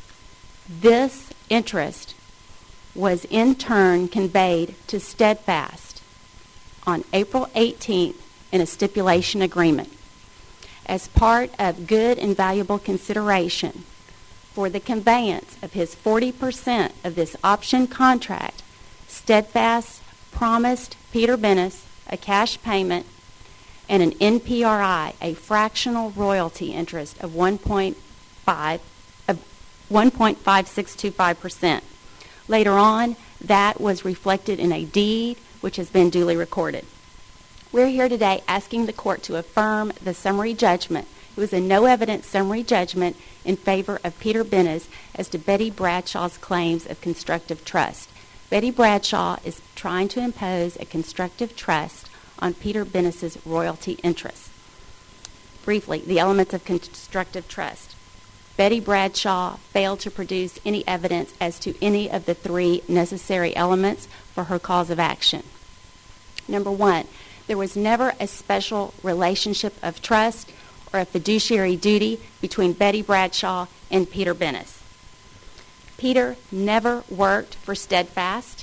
This interest was in turn conveyed to Steadfast on April eighteenth in a stipulation agreement. As part of good and valuable consideration for the conveyance of his forty percent of this option contract, Steadfast promised Peter Bennis a cash payment and an N P R I, a fractional royalty interest of one point five of one point five six two five percent. Later on, that was reflected in a deed which has been duly recorded. We're here today asking the court to affirm the summary judgment. It was a no-evidence summary judgment in favor of Peter Bennis as to Betty Bradshaw's claims of constructive trust. Betty Bradshaw is trying to impose a constructive trust on Peter Bennis's royalty interests. Briefly, the elements of constructive trust. Betty Bradshaw failed to produce any evidence as to any of the three necessary elements for her cause of action. Number one, there was never a special relationship of trust or a fiduciary duty between Betty Bradshaw and Peter Bennis. Peter never worked for Steadfast.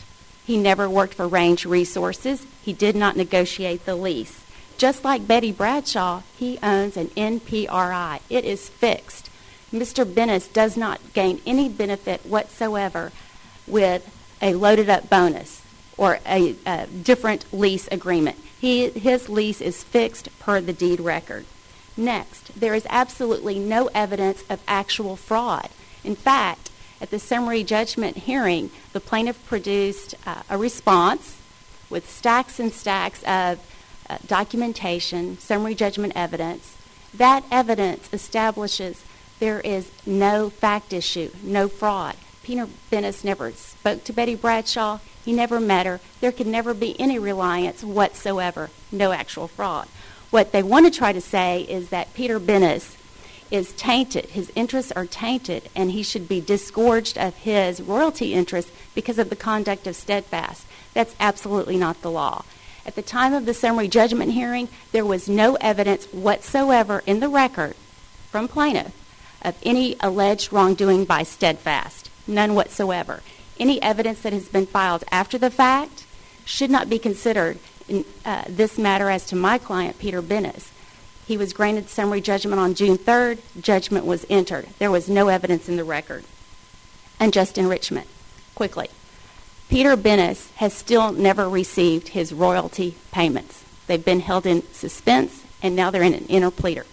He never worked for Range Resources. He did not negotiate the lease. Just like Betty Bradshaw, he owns an N P R I. It is fixed. Mister Bennis does not gain any benefit whatsoever with a loaded-up bonus or a, a different lease agreement. He, his lease is fixed per the deed record. Next, there is absolutely no evidence of actual fraud. In fact, at the summary judgment hearing, the plaintiff produced uh, a response with stacks and stacks of uh, documentation, summary judgment evidence. That evidence establishes there is no fact issue, no fraud. Peter Bennis never spoke to Betty Bradshaw. He never met her. There could never be any reliance whatsoever, no actual fraud. What they want to try to say is that Peter Bennis is tainted. His interests are tainted, and he should be disgorged of his royalty interest because of the conduct of Steadfast. That's absolutely not the law. At the time of the summary judgment hearing, there was no evidence whatsoever in the record from plaintiff of any alleged wrongdoing by Steadfast. None whatsoever. Any evidence that has been filed after the fact should not be considered in uh, this matter as to my client, Peter Bennis. He was granted summary judgment on June third. Judgment was entered. There was no evidence in the record. Unjust enrichment. Quickly. Peter Bennis has still never received his royalty payments. They've been held in suspense, and now they're in an interpleader.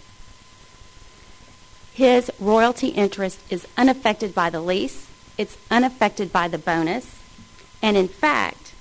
His royalty interest is unaffected by the lease. It's unaffected by the bonus. And in fact,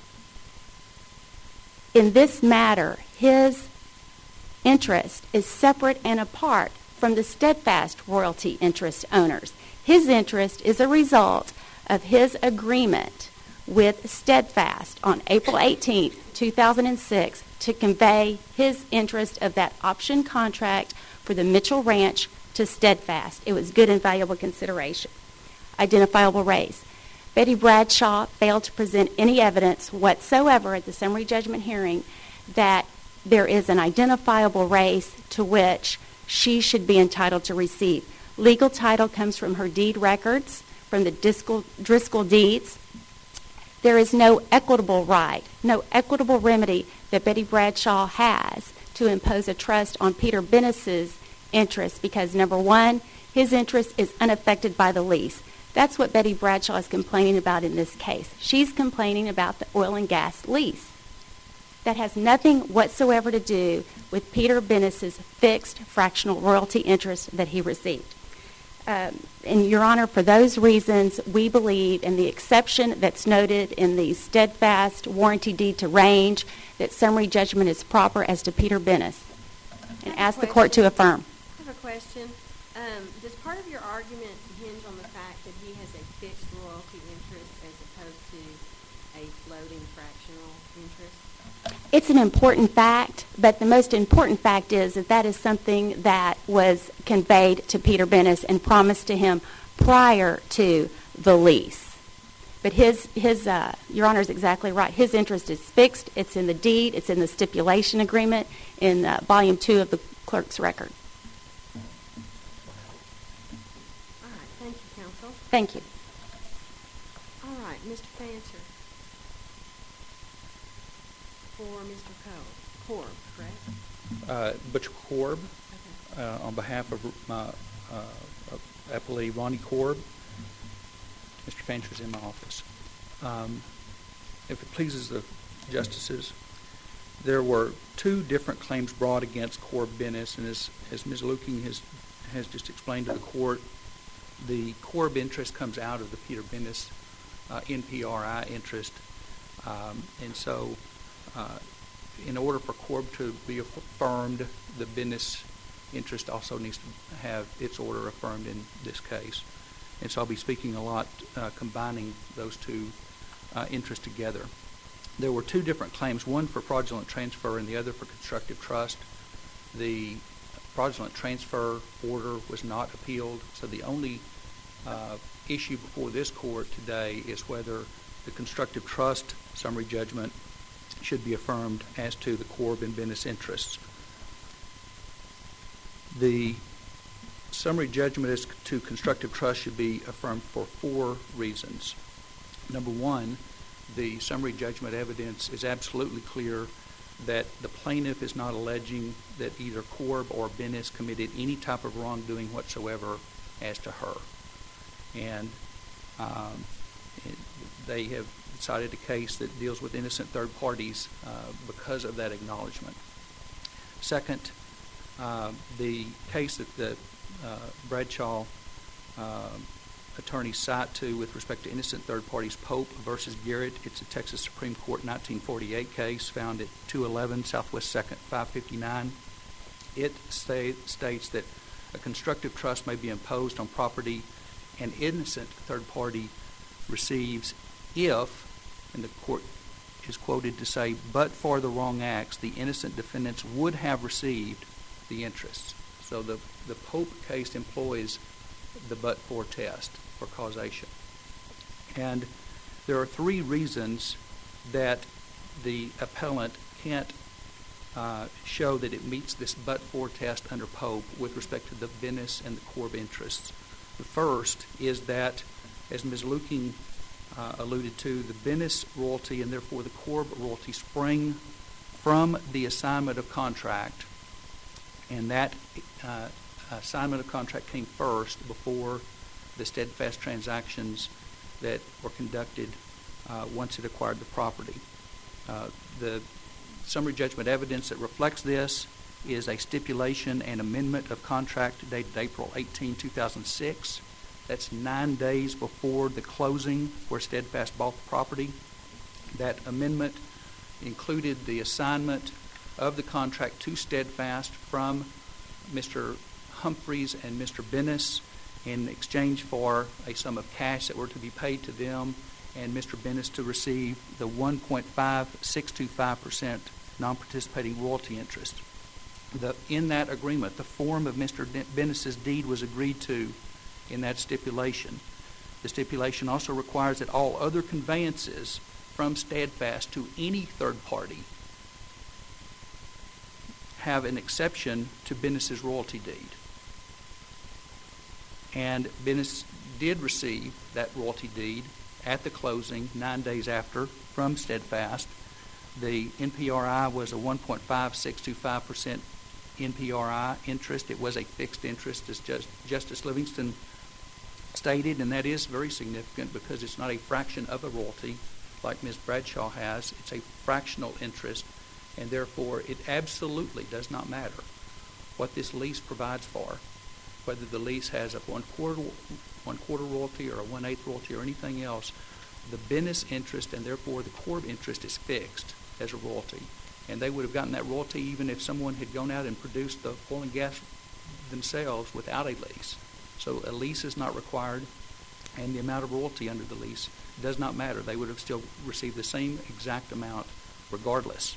in this matter, his interest is separate and apart from the Steadfast royalty interest owners. His interest is a result of his agreement with Steadfast on April eighteenth, two thousand six to convey his interest of that option contract for the Mitchell Ranch to Steadfast. It was good and valuable consideration. Identifiable race. Betty Bradshaw failed to present any evidence whatsoever at the summary judgment hearing that there is an identifiable race to which she should be entitled to receive. Legal title comes from her deed records, from the Driscoll, Driscoll deeds. There is no equitable right, no equitable remedy that Betty Bradshaw has to impose a trust on Peter Bennis's interest because, number one, his interest is unaffected by the lease. That's what Betty Bradshaw is complaining about in this case. She's complaining about the oil and gas lease. That has nothing whatsoever to do with Peter Bennis's fixed fractional royalty interest that he received. Um, and, Your Honor, for those reasons, we believe in the exception that's noted in the Steadfast warranty deed to Range that summary judgment is proper as to Peter Bennis. And ask the court to affirm. I have a question. Um, does part of your argument hinge on the fact that he has a fixed royalty interest as opposed to a floating fractional interest? It's an important fact, but the most important fact is that that is something that was conveyed to Peter Bennis and promised to him prior to the lease. But his, his uh, Your Honor is exactly right. His interest is fixed. It's in the deed. It's in the stipulation agreement in uh, Volume two of the clerk's record. All right. Thank you, counsel. Thank you. All right. Mister Fancher. For Mister Cole. Corb, correct? Uh, Butch Corb, Okay. uh, on behalf of my uh, appellee Ronnie Corb. Mister Fancher is in my office. Um, if it pleases the justices, there were two different claims brought against Corb Bennis, and as, as Miz Luking has, has just explained to the court, the Corb interest comes out of the Peter Bennis uh, N P R I interest, um, and so uh, in order for Corb to be affirmed, the Bennis interest also needs to have its order affirmed in this case. And so I'll be speaking a lot uh, combining those two uh, interests together. There were two different claims, one for fraudulent transfer and the other for constructive trust. The fraudulent transfer order was not appealed, so the only uh, issue before this court today is whether the constructive trust summary judgment should be affirmed as to the Corb and Bennis interests. The summary judgment as to constructive trust should be affirmed for four reasons. Number one, the summary judgment evidence is absolutely clear that the plaintiff is not alleging that either Korb or Bennis committed any type of wrongdoing whatsoever as to her. And um, it, they have cited a case that deals with innocent third parties uh, because of that acknowledgement. Second, uh, the case that the uh, Bradshaw uh, attorneys cite to with respect to innocent third parties, Pope versus Garrett, it's a Texas Supreme Court nineteen forty-eight case found at two eleven Southwest second five fifty-nine. It sta- states that a constructive trust may be imposed on property an innocent third party receives if, and the court is quoted to say, but for the wrong acts, the innocent defendants would have received the interests. So the, the Pope case employs the but-for test for causation. And there are three reasons that the appellant can't uh, show that it meets this but-for test under Pope with respect to the Bennis and the Korb interests. The first is that, as Miz Luking uh, alluded to, the Bennis royalty and therefore the Korb royalty spring from the assignment of contract, and that uh, assignment of contract came first before the steadfast transactions that were conducted uh, once it acquired the property. Uh, the summary judgment evidence that reflects this is a stipulation and amendment of contract dated April eighteenth, two thousand six. That's nine days before the closing where Steadfast bought the property. That amendment included the assignment of the contract to Steadfast from Mister Humphreys and Mister Bennis in exchange for a sum of cash that were to be paid to them and Mister Bennis to receive the one point five six two five percent non-participating royalty interest. The, in that agreement, the form of Mister Bennis's deed was agreed to in that stipulation. The stipulation also requires that all other conveyances from Steadfast to any third party have an exception to Bennis's royalty deed. And Bennis did receive that royalty deed at the closing nine days after from Steadfast. The N P R I was a one point five six two five percent N P R I interest. It was a fixed interest, as just, Justice Livingston stated, and that is very significant because it's not a fraction of a royalty like Miz Bradshaw has. It's a fractional interest, and therefore it absolutely does not matter what this lease provides for, whether the lease has a one quarter one quarter royalty or a one eighth royalty or anything else. The Bennis interest and therefore the Korb interest is fixed as a royalty, and they would have gotten that royalty even if someone had gone out and produced the oil and gas themselves without a lease. So a lease is not required, and the amount of royalty under the lease does not matter. They would have still received the same exact amount regardless.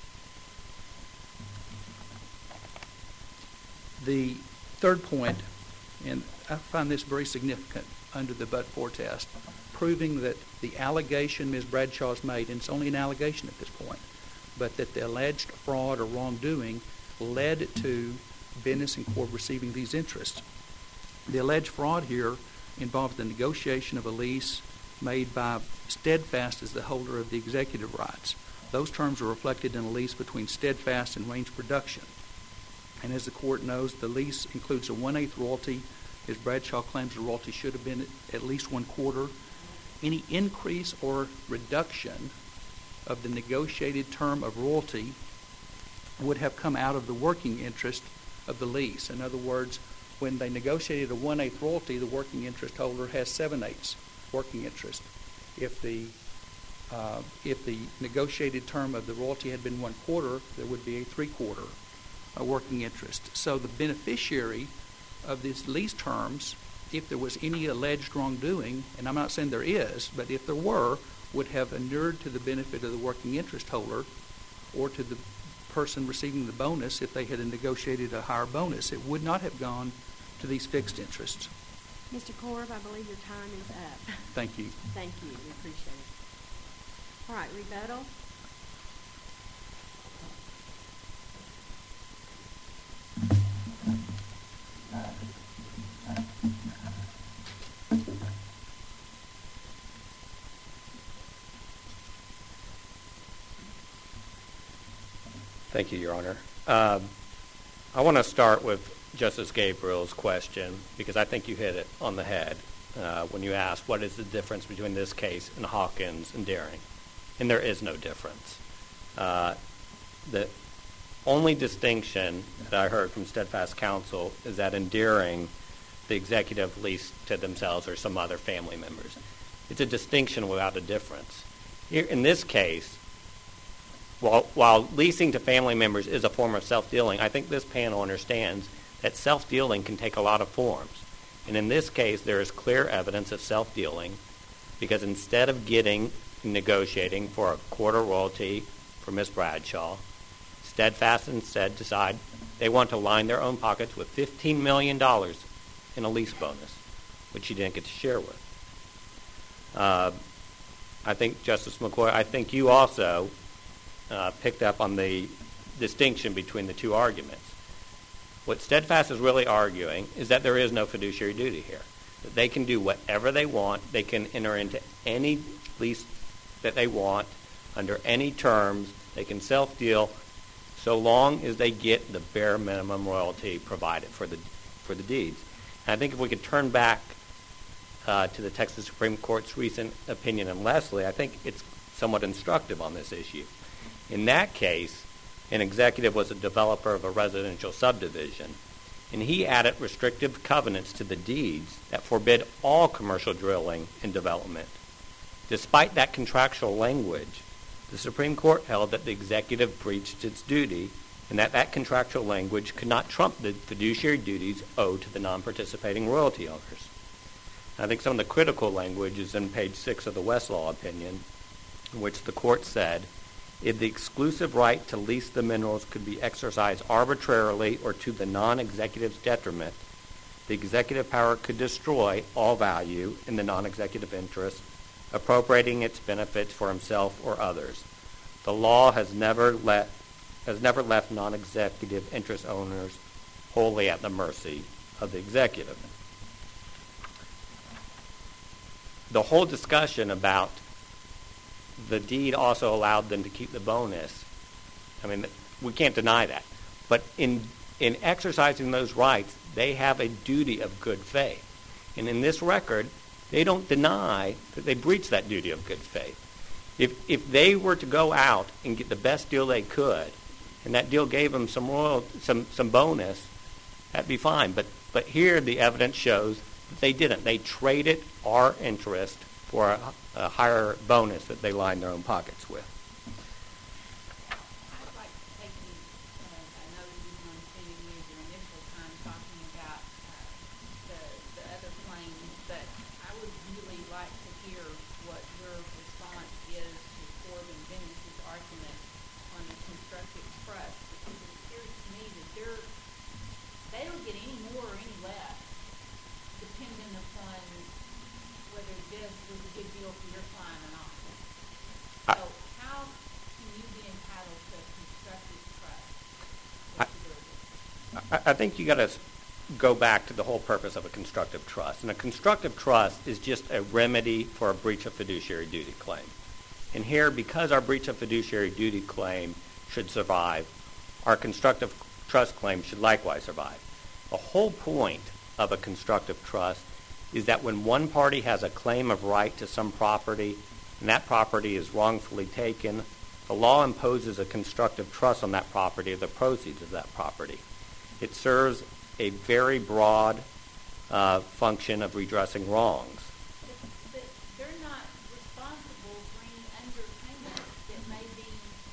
The third point, and I find this very significant under the but-for test, proving that the allegation Miz Bradshaw's made, and it's only an allegation at this point, but that the alleged fraud or wrongdoing led to Bennis and Korb receiving these interests. The alleged fraud here involves the negotiation of a lease made by Steadfast as the holder of the executive rights. Those terms are reflected in a lease between Steadfast and Range Production. And as the court knows, the lease includes a one-eighth royalty. As Bradshaw claims, the royalty should have been at least one quarter. Any increase or reduction of the negotiated term of royalty would have come out of the working interest of the lease. In other words, when they negotiated a one-eighth royalty, the working interest holder has seven-eighths working interest. If the uh, if the negotiated term of the royalty had been one quarter, there would be a three-quarter uh, working interest. So the beneficiary of these lease terms, if there was any alleged wrongdoing, and I'm not saying there is, but if there were, would have inured to the benefit of the working interest holder or to the person receiving the bonus if they had negotiated a higher bonus. It would not have gone to these fixed interests. Mister Korb, I believe your time is up. Thank you. Thank you. We appreciate it. All right, rebuttal. Thank you, Your Honor. Um, I want to start with Justice Gabriel's question because I think you hit it on the head uh, when you asked what is the difference between this case and Hawkins and Deering. And there is no difference. Uh, the only distinction that I heard from Steadfast Counsel is that in Deering, the executive leased to themselves or some other family members. It's a distinction without a difference. Here, in this case, while, while leasing to family members is a form of self-dealing, I think this panel understands that self-dealing can take a lot of forms. And in this case, there is clear evidence of self-dealing because instead of getting and negotiating for a quarter royalty for Miss Bradshaw, Steadfast instead decide they want to line their own pockets with fifteen million dollars in a lease bonus, which she didn't get to share with. Uh, I think, Justice McCoy, I think you also uh, picked up on the distinction between the two arguments. What Steadfast is really arguing is that there is no fiduciary duty here, that they can do whatever they want, they can enter into any lease that they want under any terms, they can self-deal so long as they get the bare minimum royalty provided for the for the deeds. And I think if we could turn back uh, to the Texas Supreme Court's recent opinion in Leslie, I think it's somewhat instructive on this issue. In that case, an executive was a developer of a residential subdivision, and he added restrictive covenants to the deeds that forbid all commercial drilling and development. Despite that contractual language, the Supreme Court held that the executive breached its duty and that that contractual language could not trump the fiduciary duties owed to the non-participating royalty owners. I think some of the critical language is in page six of the Westlaw opinion, in which the court said, if the exclusive right to lease the minerals could be exercised arbitrarily or to the non-executive's detriment, the executive power could destroy all value in the non-executive interest, appropriating its benefits for himself or others. The law has never let has never left non-executive interest owners wholly at the mercy of the executive. The whole discussion about the deed also allowed them to keep the bonus. I mean, we can't deny that. But in in exercising those rights, they have a duty of good faith. And in this record, they don't deny that they breached that duty of good faith. If if they were to go out and get the best deal they could, and that deal gave them some royal, some some bonus, that'd be fine. But but here the evidence shows that they didn't. They traded our interest for a, a higher bonus that they lined their own pockets with. I'd like to take you, uh, I know you didn't want to spend any of your initial time talking about uh, the, the other claims, but I would really like to hear what your response is to Corbin Dennis's argument on the constructive trust, because it appears to me that they're, they don't get any more or any less, depending upon whether this was a good deal for your client or not. So how can you be entitled to constructive trust? I, I think you got to go back to the whole purpose of a constructive trust. And a constructive trust is just a remedy for a breach of fiduciary duty claim. And here, because our breach of fiduciary duty claim should survive, our constructive trust claim should likewise survive. The whole point of a constructive trust is that when one party has a claim of right to some property and that property is wrongfully taken, the law imposes a constructive trust on that property or the proceeds of that property. It serves a very broad uh, function of redressing wrongs. But they're not responsible for any underpayment that may be,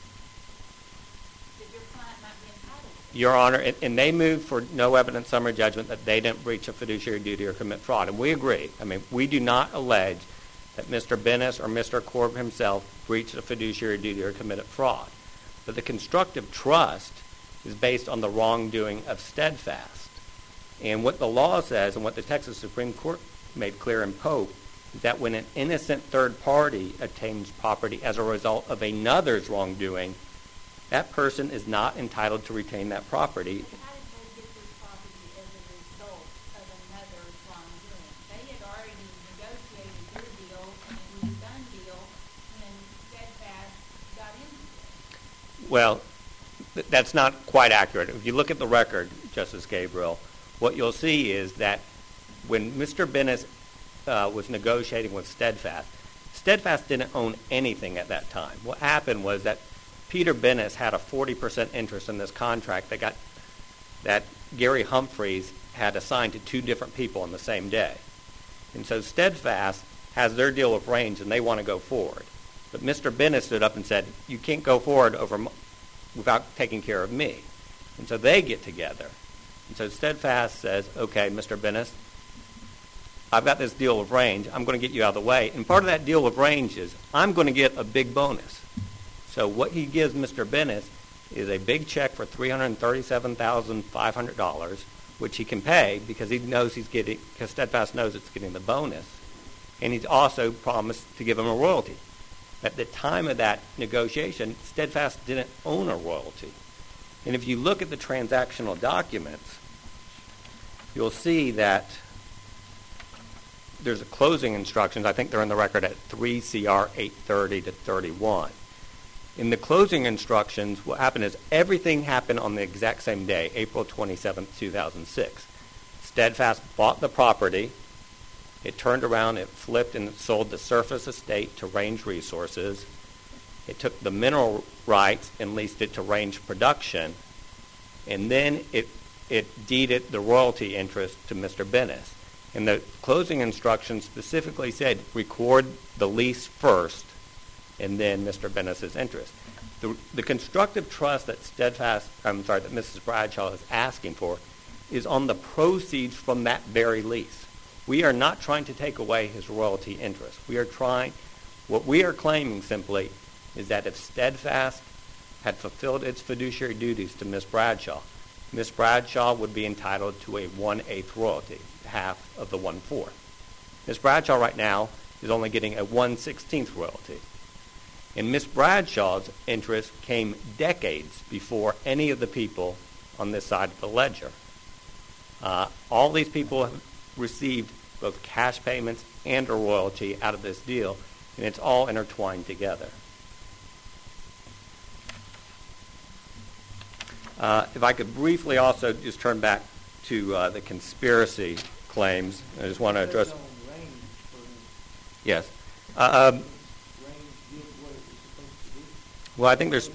that your client might be entitled to. Your Honor, and, and they moved for no evidence summary judgment that they didn't breach a fiduciary duty or commit fraud. And we agree. I mean, we do not allege that Mister Bennis or Mister Korb himself breached a fiduciary duty or committed fraud. But the constructive trust is based on the wrongdoing of Steadfast. And what the law says and what the Texas Supreme Court made clear in Pope is that when an innocent third party attains property as a result of another's wrongdoing, that person is not entitled to retain that property. But how did they get this property as a result of another's wrongdoing? They had already negotiated their deal, and it was a done deal when Steadfast got into it. Well, th- that's not quite accurate. If you look at the record, Justice Gabriel, what you'll see is that when Mister Bennis uh, was negotiating with Steadfast, Steadfast didn't own anything at that time. What happened was that Peter Bennis had a forty percent interest in this contract that got that Gary Humphreys had assigned to two different people on the same day. And so Steadfast has their deal with Range, and they want to go forward. But Mister Bennis stood up and said, you can't go forward over m- without taking care of me. And so they get together. And so Steadfast says, okay, Mister Bennis, I've got this deal with Range. I'm going to get you out of the way. And part of that deal with Range is I'm going to get a big bonus. So what he gives Mister Bennis is a big check for three hundred thirty-seven thousand five hundred dollars, which he can pay because he knows he's getting, because Steadfast knows it's getting the bonus. And he's also promised to give him a royalty. At the time of that negotiation, Steadfast didn't own a royalty. And if you look at the transactional documents, you'll see that there's a closing instructions. I think they're in the record at three C R eight thirty to thirty-one. In the closing instructions, what happened is everything happened on the exact same day, April twenty-seventh, two thousand six. Steadfast bought the property. It turned around, it flipped, and it sold the surface estate to Range Resources. It took the mineral rights and leased it to Range Production. And then it, it deeded the royalty interest to Mister Bennis. And the closing instructions specifically said record the lease first and then Mister Bennis's interest. The, the constructive trust that Steadfast, I'm sorry, that Missus Bradshaw is asking for is on the proceeds from that very lease. We are not trying to take away his royalty interest. We are trying, what we are claiming simply is that if Steadfast had fulfilled its fiduciary duties to Miss Bradshaw, Miss Bradshaw would be entitled to a one-eighth royalty, half of the one-fourth. Miss Bradshaw right now is only getting a one-sixteenth royalty. And Miss Bradshaw's interest came decades before any of the people on this side of the ledger. Uh, all these people have received both cash payments and a royalty out of this deal, and it's all intertwined together. Uh, if I could briefly also just turn back to uh, the conspiracy claims, I just want to address. Yes. Uh, um, well, I think there's.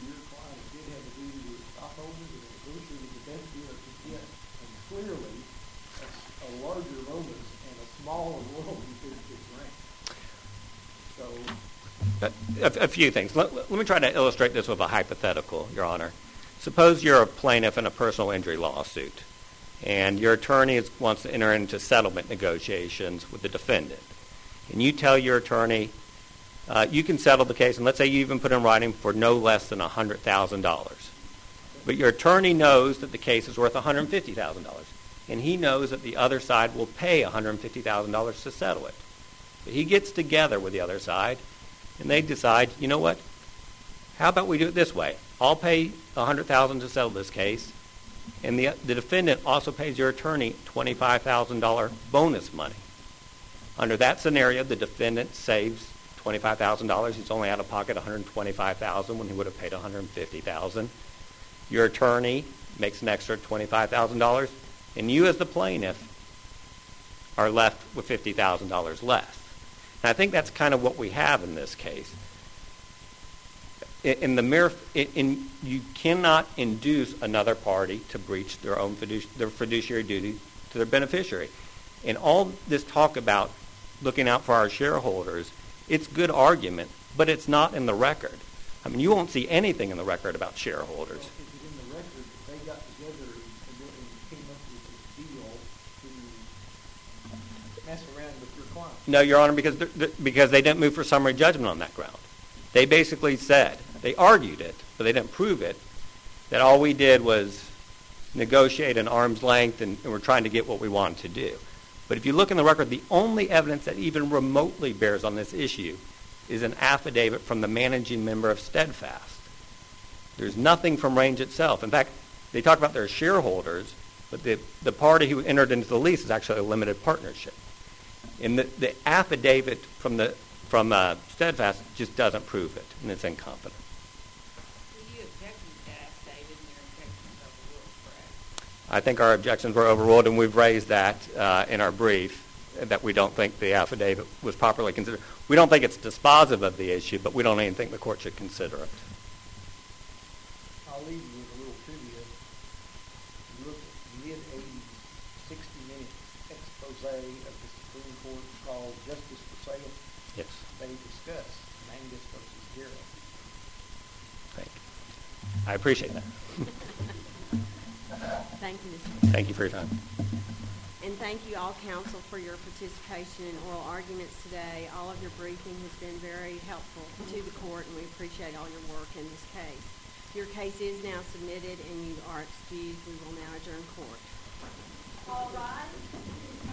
A, a few things. Let, let me try to illustrate this with a hypothetical, Your Honor. Suppose you're a plaintiff in a personal injury lawsuit, and your attorney is, wants to enter into settlement negotiations with the defendant. And you tell your attorney, uh, you can settle the case, and let's say you even put in writing for no less than one hundred thousand dollars. But your attorney knows that the case is worth one hundred fifty thousand dollars, and he knows that the other side will pay one hundred fifty thousand dollars to settle it. But he gets together with the other side, and they decide, you know what, how about we do it this way? I'll pay one hundred thousand dollars to settle this case, and the, the defendant also pays your attorney twenty-five thousand dollars bonus money. Under that scenario, the defendant saves twenty-five thousand dollars. He's only out of pocket one hundred twenty-five thousand dollars when he would have paid one hundred fifty thousand dollars. Your attorney makes an extra twenty-five thousand dollars, and you as the plaintiff are left with fifty thousand dollars less. And I think that's kind of what we have in this case. In, in the mere, in, in, you cannot induce another party to breach their own fiduci- their fiduciary duty to their beneficiary. And all this talk about looking out for our shareholders, it's good argument, but it's not in the record. I mean, you won't see anything in the record about shareholders. Well, if it's in the record, they got together and, and came up with this deal to mess around with your client. No, Your Honor, because they're, they're, because they didn't move for summary judgment on that ground. They basically said, they argued it, but they didn't prove it, that all we did was negotiate an arm's length and, and we're trying to get what we wanted to do. But if you look in the record, the only evidence that even remotely bears on this issue is an affidavit from the managing member of Steadfast. There's nothing from Range itself. In fact, they talk about their shareholders, but the, the party who entered into the lease is actually a limited partnership. And the, the affidavit from the from uh, Steadfast just doesn't prove it, and it's incompetent. Were you objecting to that I think our objections were overruled, and we've raised that uh, in our brief, that we don't think the affidavit was properly considered. We don't think it's dispositive of the issue, but we don't even think the court should consider it. I'll leave you with a little trivia. You look at mid-eighties, sixty-minute expose of the Supreme Court called Justice for Sale. Yes. They discuss Mangus versus Zero. Thank you. I appreciate that. Thank you, Mister Thank you for your time. And thank you all counsel for your participation in oral arguments today. All of your briefing has been very helpful to the court, and we appreciate all your work in this case. Your case is now submitted, and you are excused. We will now adjourn court. All rise.